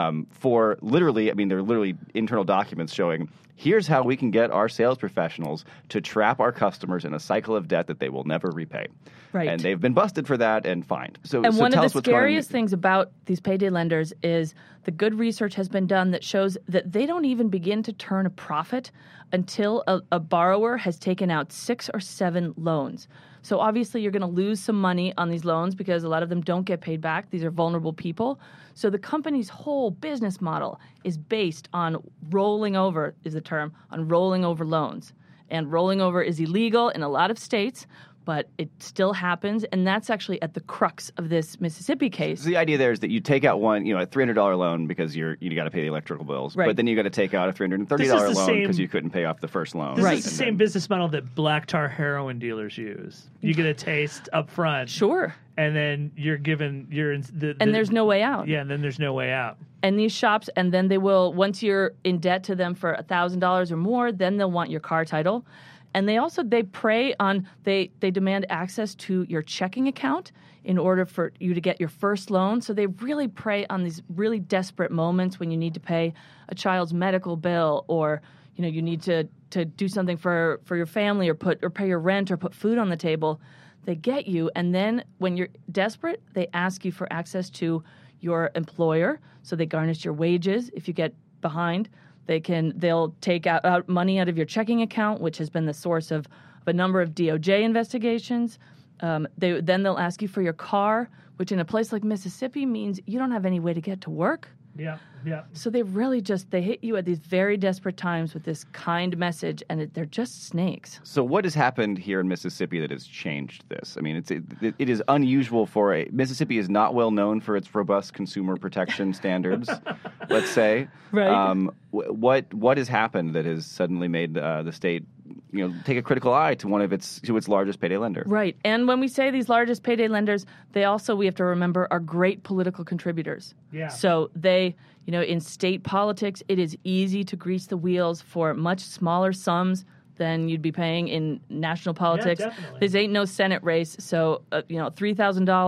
For literally, I mean, there are literally internal documents showing here's how we can get our sales professionals to trap our customers in a cycle of debt that they will never repay. Right. And they've been busted for that and fined. So, And so one tell of us the what's going on. scariest things about these payday lenders is the good research has been done that shows that they don't even begin to turn a profit until a borrower has taken out 6 or 7 loans. So obviously you're going to lose some money on these loans because a lot of them don't get paid back. These are vulnerable people. So the company's whole business model is based on rolling over, is the term, on rolling over loans. And rolling over is illegal in a lot of states, but it still happens, and that's actually at the crux of this Mississippi case. So the idea there is that you take out one, a $300 loan because you got to pay the electrical bills, Right. but then you got to take out a $330 This is the loan same- because you couldn't pay off the first loan. This Right. is the And same then- business model that black tar heroin dealers use. You get a taste up front, Sure. and then you're given And there's no way out. Yeah, and then there's no way out. And these shops, and then they will, once you're in debt to them for $1,000 or more, then they'll want your car title. And they prey on, they demand access to your checking account in order for you to get your first loan. So they really prey on these really desperate moments when you need to pay a child's medical bill or, you need to do something for your family or pay your rent or put food on the table. They get you, and then when you're desperate, they ask you for access to your employer. So they garnish your wages if you get behind. They'll take out money out of your checking account, which has been the source of a number of DOJ investigations. They'll ask you for your car, which in a place like Mississippi means you don't have any way to get to work. Yeah, yeah. So they really they hit you at these very desperate times with this kind message, and they're just snakes. So what has happened here in Mississippi that has changed this? I mean, it is unusual for Mississippi is not well known for its robust consumer protection standards, let's say. Right. What has happened that has suddenly made the state take a critical eye to its largest payday lender? Right. And when we say these largest payday lenders, they also, we have to remember, are great political contributors. Yeah. So they, in state politics, it is easy to grease the wheels for much smaller sums than you'd be paying in national politics. definitely. This ain't no Senate race. So, $3,000,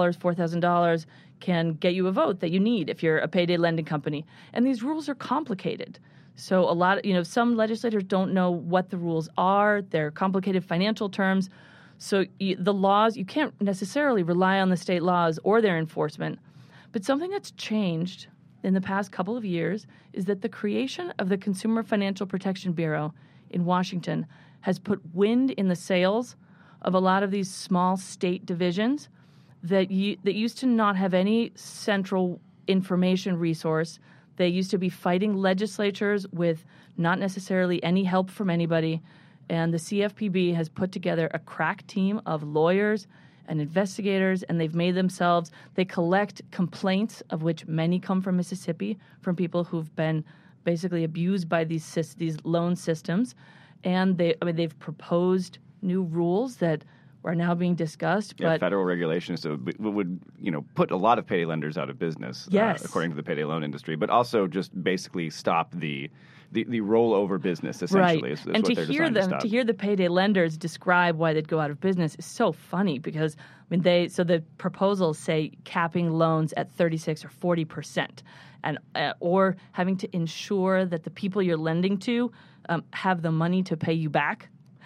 $4,000 can get you a vote that you need if you're a payday lending company. And these rules are complicated. So a lot of, some legislators don't know what the rules are. They're complicated financial terms. So the laws, you can't necessarily rely on the state laws or their enforcement. But something that's changed in the past couple of years is that the creation of the Consumer Financial Protection Bureau in Washington has put wind in the sails of a lot of these small state divisions that used to not have any central information resource. They used to be fighting legislatures with not necessarily any help from anybody. And the CFPB has put together a crack team of lawyers and investigators, and they collect complaints, of which many come from Mississippi, from people who've been basically abused by these loan systems. And they've proposed new rules that are now being discussed. Yeah, But federal regulations would put a lot of payday lenders out of business, Yes. according to the payday loan industry, but also just basically stop the rollover business. Essentially, right. is And what to they're hear designed to them, stop. to hear the payday lenders describe why they'd go out of business is so funny because the proposals say capping loans at 36 or 40%, and or having to ensure that the people you're lending to have the money to pay you back.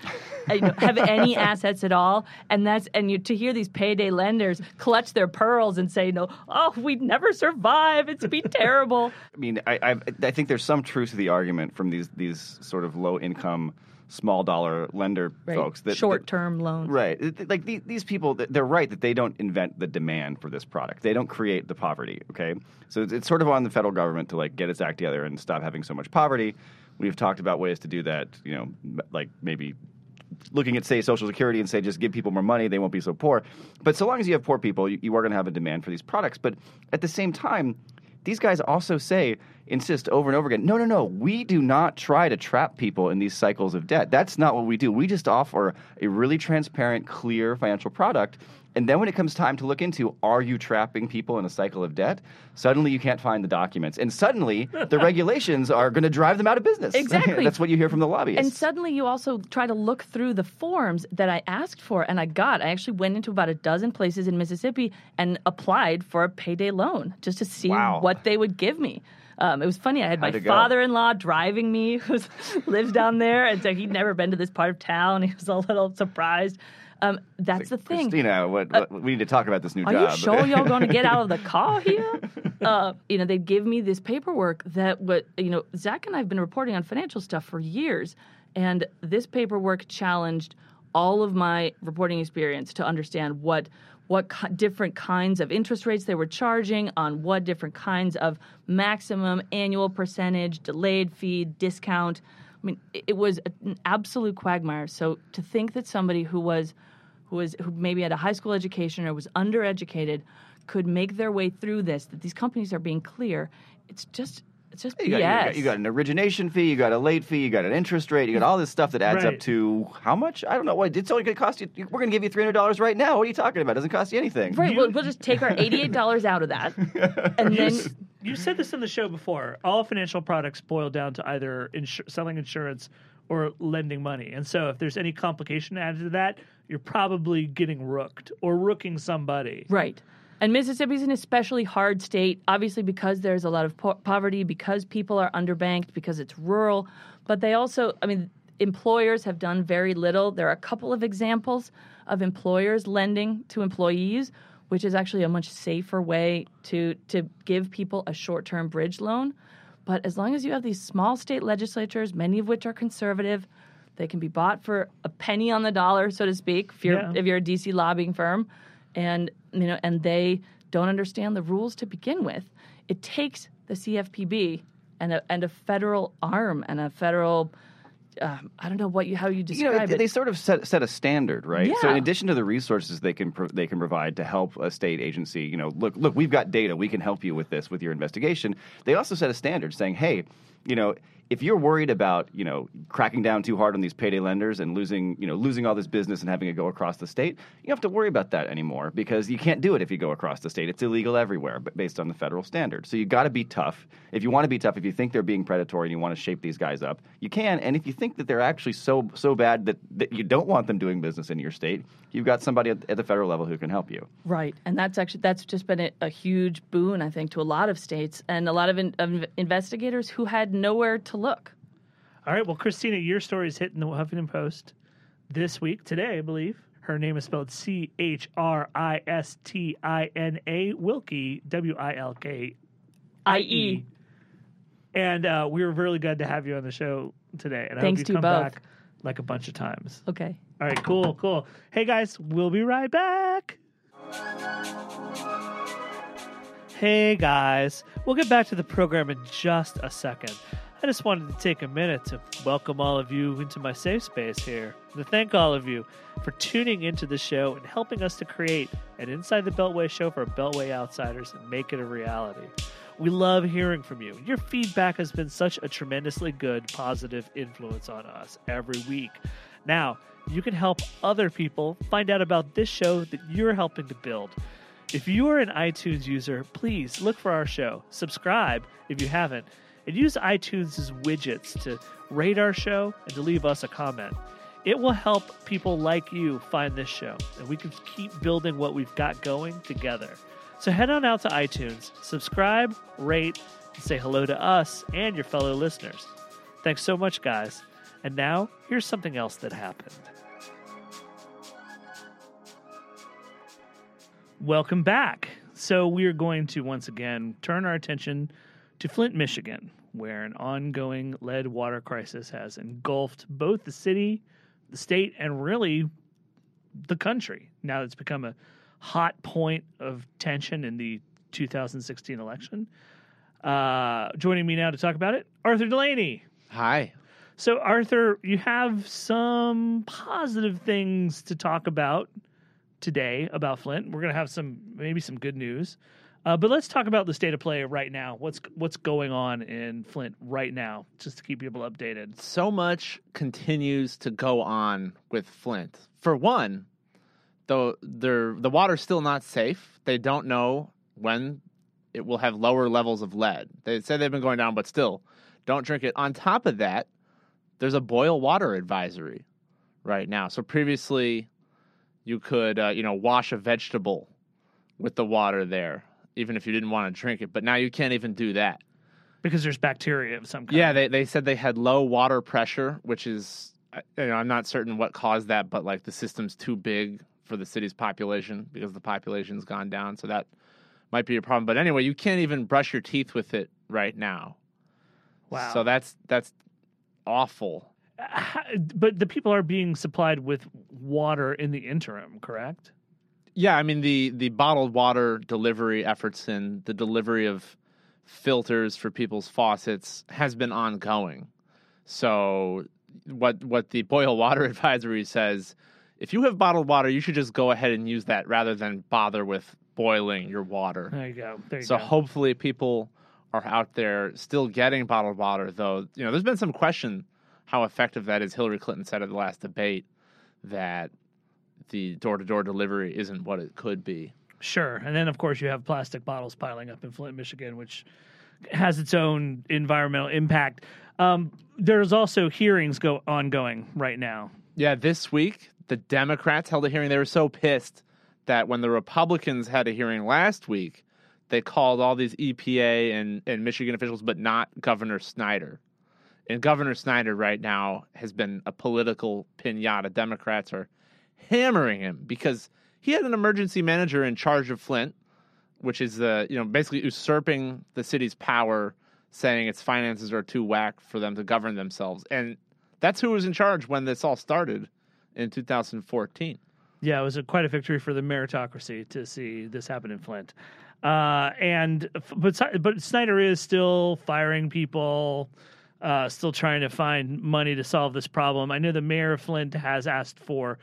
have any assets at all. And to hear these payday lenders clutch their pearls and say, no, oh, we'd never survive. It'd be terrible. I mean, I think there's some truth to the argument from these sort of low income, small dollar lender folks that short term loans. Right. Like these people, they're right that they don't invent the demand for this product. They don't create the poverty. Okay. So it's sort of on the federal government to like get its act together and stop having so much poverty. We've talked about ways to do that, like maybe looking at, say, Social Security and say just give people more money, they won't be so poor. But so long as you have poor people, you are going to have a demand for these products. But at the same time, these guys also insist over and over again, no, we do not try to trap people in these cycles of debt. That's not what we do. We just offer a really transparent, clear financial product. And then when it comes time to look into, are you trapping people in a cycle of debt? Suddenly you can't find the documents. And suddenly the regulations are going to drive them out of business. Exactly. That's what you hear from the lobbyists. And suddenly you also try to look through the forms that I asked for and I got. I actually went into about a dozen places in Mississippi and applied for a payday loan just to see what they would give me. It was funny. I had my father-in-law driving me who lives down there. And so he'd never been to this part of town. He was a little surprised. That's the thing. Christina, what we need to talk about this new job. Are you sure y'all going to get out of the car here? They give me this paperwork that Zach and I have been reporting on financial stuff for years, and this paperwork challenged all of my reporting experience to understand what different kinds of interest rates they were charging on what different kinds of maximum annual percentage, delayed fee, discount. I mean, it was an absolute quagmire. So to think that somebody who maybe had a high school education or was undereducated could make their way through this, that these companies are being clear, it's just BS. You got an origination fee, you got a late fee, you got an interest rate, you got all this stuff that adds up to how much? I don't know. It's only going to cost you. We're going to give you $300 right now. What are you talking about? It doesn't cost you anything. Right. We'll just take our $88 out of that, and then. You said this on the show before. All financial products boil down to either selling insurance or lending money. And so if there's any complication added to that, you're probably getting rooked or rooking somebody. Right. And Mississippi's an especially hard state, obviously because there's a lot of poverty, because people are underbanked, because it's rural. But they also, employers have done very little. There are a couple of examples of employers lending to employees, which is actually a much safer way to give people a short-term bridge loan. But as long as you have these small state legislatures, many of which are conservative, they can be bought for a penny on the dollar, so to speak, if you're a DC lobbying firm, and they don't understand the rules to begin with. It takes the CFPB and a federal arm and a federal. I don't know how you describe it. They sort of set a standard, right? Yeah. So in addition to the resources they can provide to help a state agency, look, we've got data, we can help you with this, with your investigation. They also set a standard saying, hey, if you're worried about, cracking down too hard on these payday lenders and losing all this business and having it go across the state, you don't have to worry about that anymore because you can't do it if you go across the state. It's illegal everywhere, but based on the federal standard. So you got to be tough. If you want to be tough, if you think they're being predatory and you want to shape these guys up, you can. And if you think that they're actually so bad that you don't want them doing business in your state, you've got somebody at the federal level who can help you. Right. And that's just been a huge boon, I think, to a lot of states and a lot of investigators who had nowhere to look. All right. Well, Christina, your story is hitting the Huffington Post this week, today, I believe. Her name is spelled Christina, Wilkie, Wilkie. And we were really glad to have you on the show today. And I Thanks hope to you you come both. back like a bunch of times. Okay. All right. Cool. Hey, guys, we'll be right back. Hey, guys. We'll get back to the program in just a second. I just wanted to take a minute to welcome all of you into my safe space here, and to thank all of you for tuning into the show and helping us to create an Inside the Beltway show for Beltway outsiders and make it a reality. We love hearing from you. Your feedback has been such a tremendously good, positive influence on us every week. Now, you can help other people find out about this show that you're helping to build. If you are an iTunes user, please look for our show, subscribe if you haven't, and use iTunes' widgets to rate our show and to leave us a comment. It will help people like you find this show, and we can keep building what we've got going together. So head on out to iTunes, subscribe, rate, and say hello to us and your fellow listeners. Thanks so much, guys. And now, here's something else that happened. Welcome back. So we are going to once again turn our attention to Flint, Michigan, where an ongoing lead water crisis has engulfed both the city, the state, and really the country. Now it's become a hot point of tension in the 2016 election. Joining me now to talk about it, Arthur Delaney. Hi. So, Arthur, you have some positive things to talk about today about Flint. We're going to have maybe some good news. But let's talk about the state of play right now. What's going on in Flint right now, just to keep people updated. So much continues to go on with Flint. For one, though, the water's still not safe. They don't know when it will have lower levels of lead. They say they've been going down, but still, don't drink it. On top of that, there's a boil water advisory right now. So previously, you could, wash a vegetable with the water there, even if you didn't want to drink it. But now you can't even do that. Because there's bacteria of some kind. Yeah, they said they had low water pressure, which is, I'm not certain what caused that, but like the system's too big for the city's population because the population's gone down. So that might be a problem. But anyway, you can't even brush your teeth with it right now. Wow. So that's awful. But the people are being supplied with water in the interim, correct? Yeah, I mean, the bottled water delivery efforts and the delivery of filters for people's faucets has been ongoing. So what the boil water advisory says, if you have bottled water, you should just go ahead and use that rather than bother with boiling your water. There you go. So hopefully people are out there still getting bottled water, though. There's been some question how effective that is. Hillary Clinton said at the last debate that the door-to-door delivery isn't what it could be. Sure. And then, of course, you have plastic bottles piling up in Flint, Michigan, which has its own environmental impact. There's also hearings ongoing right now. Yeah, this week, the Democrats held a hearing. They were so pissed that when the Republicans had a hearing last week, they called all these EPA and Michigan officials, but not Governor Snyder. And Governor Snyder right now has been a political pinata. Democrats are hammering him because he had an emergency manager in charge of Flint, which is basically usurping the city's power, saying its finances are too whack for them to govern themselves. And that's who was in charge when this all started in 2014. Yeah, it was quite a victory for the meritocracy to see this happen in Flint. But Snyder is still firing people, still trying to find money to solve this problem. I know the mayor of Flint has asked for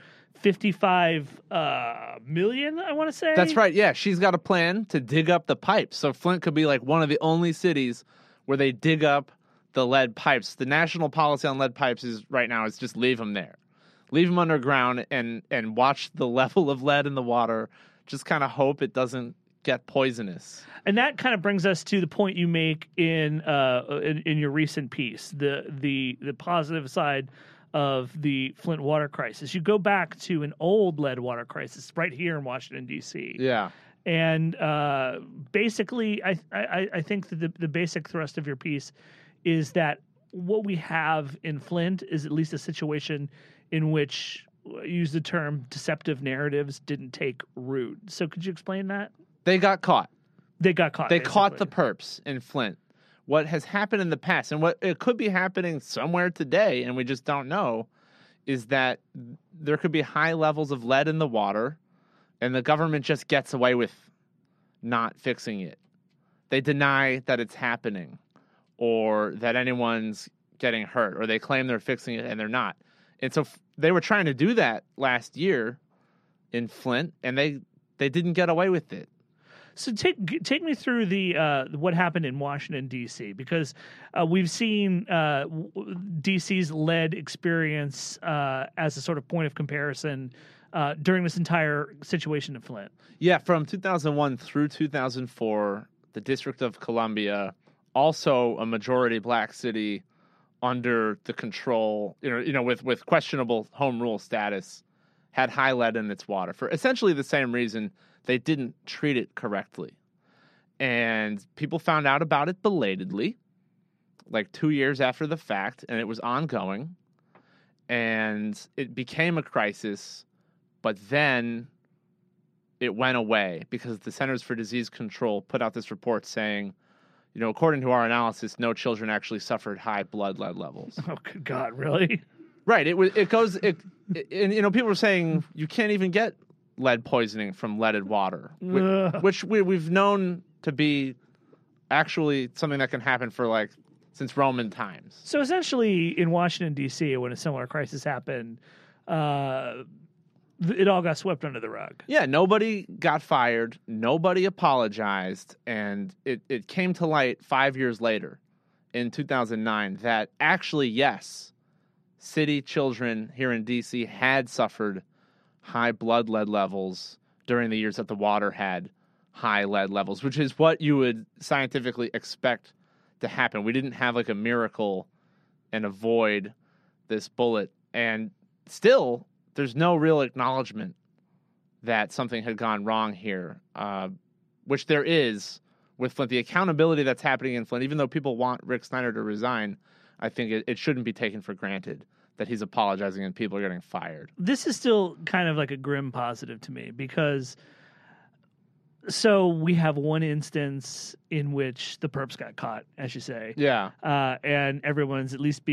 $55 million, I want to say. That's right. Yeah, she's got a plan to dig up the pipes. So Flint could be like one of the only cities where they dig up the lead pipes. The national policy on lead pipes right now is just leave them there. Leave them underground and watch the level of lead in the water. Just kind of hope it doesn't get poisonous. And that kind of brings us to the point you make in your recent piece, the positive side of the Flint water crisis. You go back to an old lead water crisis right here in Washington, D.C. Yeah. And basically, I think that the basic thrust of your piece is that what we have in Flint is at least a situation in which, use the term, deceptive narratives didn't take root. So could you explain that? They got caught. They got caught. They basically caught the perps in Flint. What has happened in the past, and what it could be happening somewhere today, and we just don't know, is that there could be high levels of lead in the water, and the government just gets away with not fixing it. They deny that it's happening, or that anyone's getting hurt, or they claim they're fixing it and they're not. And so they were trying to do that last year in Flint, and they didn't get away with it. So take me through the what happened in Washington, D.C., because we've seen D.C.'s lead experience as a sort of point of comparison during this entire situation in Flint. Yeah, from 2001 through 2004, the District of Columbia, also a majority black city under the control, with questionable home rule status, had high lead in its water for essentially the same reason. They didn't treat it correctly. And people found out about it belatedly, like 2 years after the fact, and it was ongoing. and it became a crisis, but then it went away because the Centers for Disease Control put out this report saying, according to our analysis, no children actually suffered high blood lead levels. Oh, good God, really? Right. And people were saying you can't even get lead poisoning from leaded water, which we've known to be actually something that can happen for since Roman times. So essentially, in Washington, D.C., when a similar crisis happened, it all got swept under the rug. Yeah, nobody got fired, nobody apologized, and it came to light 5 years later in 2009 that actually, yes, city children here in D.C. had suffered high blood lead levels during the years that the water had high lead levels, which is what you would scientifically expect to happen. We didn't have a miracle and avoid this bullet. And still, there's no real acknowledgement that something had gone wrong here, which there is with Flint. The accountability that's happening in Flint, even though people want Rick Snyder to resign, I think it shouldn't be taken for granted that he's apologizing and people are getting fired. This is still kind of like a grim positive to me because so we have one instance in which the perps got caught, as you say. Yeah. And everyone's at least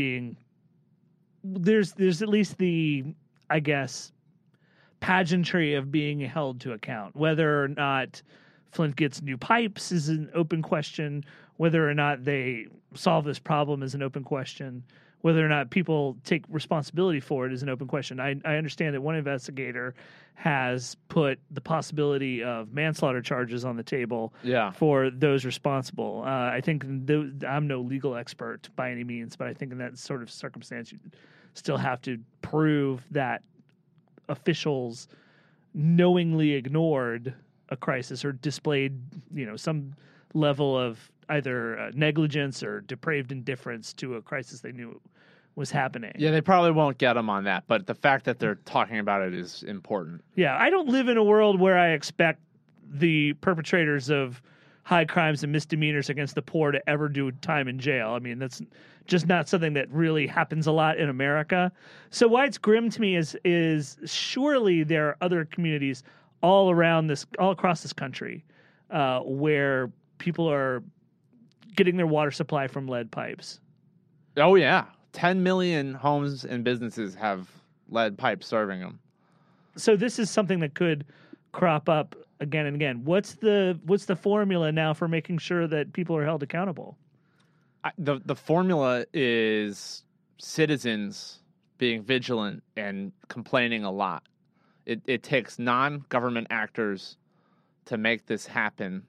there's at least the, I guess, pageantry of being held to account. Whether or not Flint gets new pipes is an open question. Whether or not they solve this problem is an open question. Whether or not people take responsibility for it is an open question. I understand that one investigator has put the possibility of manslaughter charges on the table for those responsible. I think I'm no legal expert by any means, but I think in that sort of circumstance, you still have to prove that officials knowingly ignored a crisis or displayed, some level of either negligence or depraved indifference to a crisis they knew was happening. Yeah, they probably won't get them on that, but the fact that they're talking about it is important. Yeah, I don't live in a world where I expect the perpetrators of high crimes and misdemeanors against the poor to ever do time in jail. I mean, that's just not something that really happens a lot in America. So why it's grim to me is surely there are other communities all across this country where people are getting their water supply from lead pipes. Oh, yeah. 10 million homes and businesses have lead pipes serving them. So this is something that could crop up again and again. What's the formula now for making sure that people are held accountable? The formula is citizens being vigilant and complaining a lot. It takes non-government actors to make this happen.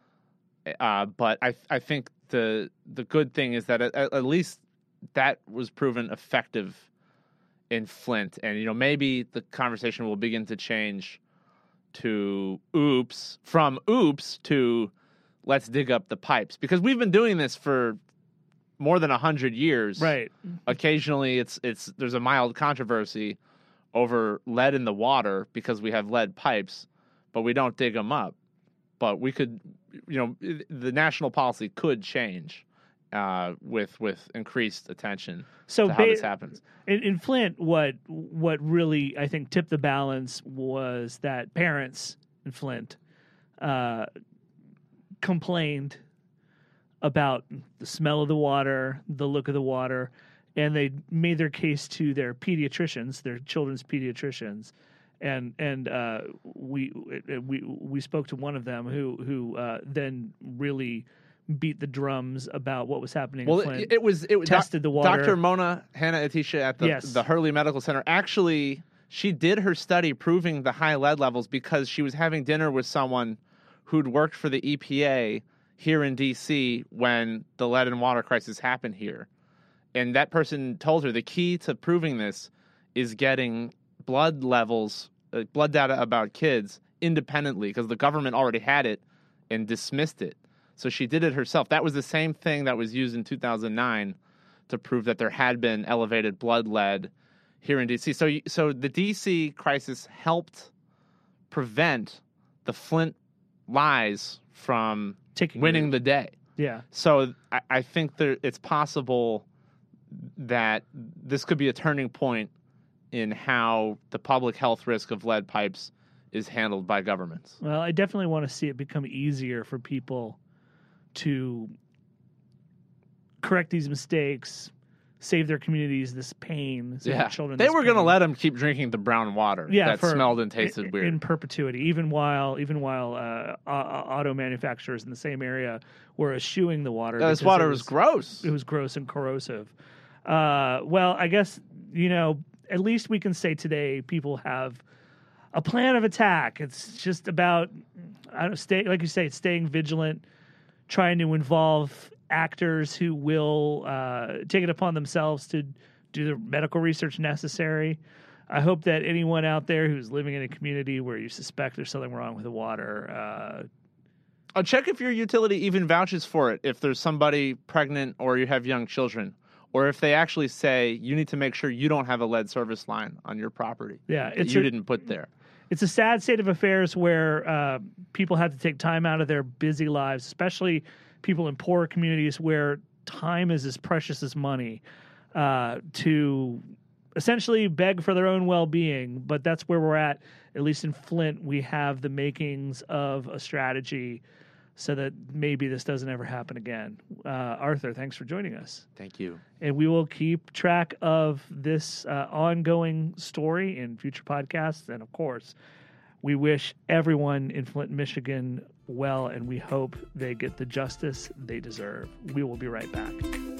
But I think the good thing is that at least that was proven effective in Flint. And, maybe the conversation will begin to change from oops to let's dig up the pipes. Because we've been doing this for more than 100 years. Right. Occasionally there's a mild controversy over lead in the water because we have lead pipes, but we don't dig them up. But we could, the national policy could change with increased attention to how this happens. In Flint, what really, I think, tipped the balance was that parents in Flint complained about the smell of the water, the look of the water, and they made their case to their pediatricians, their children's pediatricians. And we spoke to one of them who then really beat the drums about what was happening in Flint. It was tested the water. Dr. Mona Hanna-Attisha at the Hurley Medical Center. Actually, she did her study proving the high lead levels because she was having dinner with someone who'd worked for the EPA here in D.C. when the lead and water crisis happened here. And that person told her the key to proving this is getting blood levels, blood data about kids independently, because the government already had it and dismissed it. So she did it herself. That was the same thing that was used in 2009 to prove that there had been elevated blood lead here in D.C. So the D.C. crisis helped prevent the Flint lies from winning the day. Yeah. So I think it's possible that this could be a turning point in how the public health risk of lead pipes is handled by governments. Well, I definitely want to see it become easier for people to correct these mistakes, save their communities this pain, save their children they this were going to pain. let them keep drinking the brown water that smelled and tasted weird in perpetuity, even while auto manufacturers in the same area were eschewing the water. This because water was gross. It was gross and corrosive. Well, I guess, at least we can say today people have a plan of attack. It's just about, like you say, it's staying vigilant, trying to involve actors who will take it upon themselves to do the medical research necessary. I hope that anyone out there who's living in a community where you suspect there's something wrong with the water, check if your utility even vouches for it, if there's somebody pregnant or you have young children, or if they actually say you need to make sure you don't have a lead service line on your property that you didn't put there. It's a sad state of affairs where people have to take time out of their busy lives, especially people in poorer communities where time is as precious as money, to essentially beg for their own well-being. But that's where we're at least in Flint. We have the makings of a strategy so that maybe this doesn't ever happen again. Arthur, thanks for joining us. Thank you. And we will keep track of this ongoing story in future podcasts. And of course, we wish everyone in Flint, Michigan well, and we hope they get the justice they deserve. We will be right back.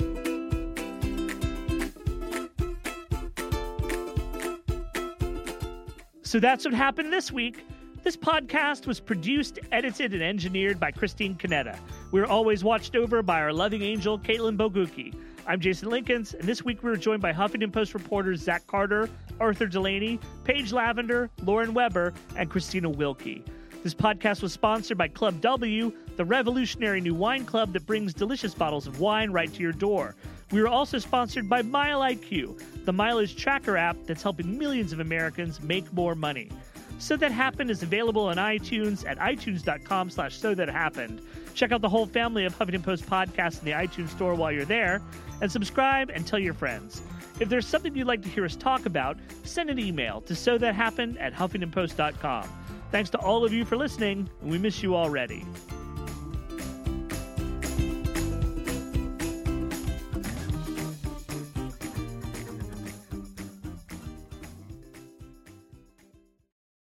So that's what happened this week. This podcast was produced, edited, and engineered by Christine Canetta. We're always watched over by our loving angel, Caitlin Bogucki. I'm Jason Linkins, and this week we were joined by Huffington Post reporters Zach Carter, Arthur Delaney, Paige Lavender, Lauren Weber, and Christina Wilkie. This podcast was sponsored by Club W, the revolutionary new wine club that brings delicious bottles of wine right to your door. We were also sponsored by MileIQ, the mileage tracker app that's helping millions of Americans make more money. So That Happened is available on iTunes at itunes.com/SoThatHappened. Check out the whole family of Huffington Post podcasts in the iTunes store while you're there, and subscribe and tell your friends. If there's something you'd like to hear us talk about, send an email to sothathappened@huffingtonpost.com. Thanks to all of you for listening, and we miss you already.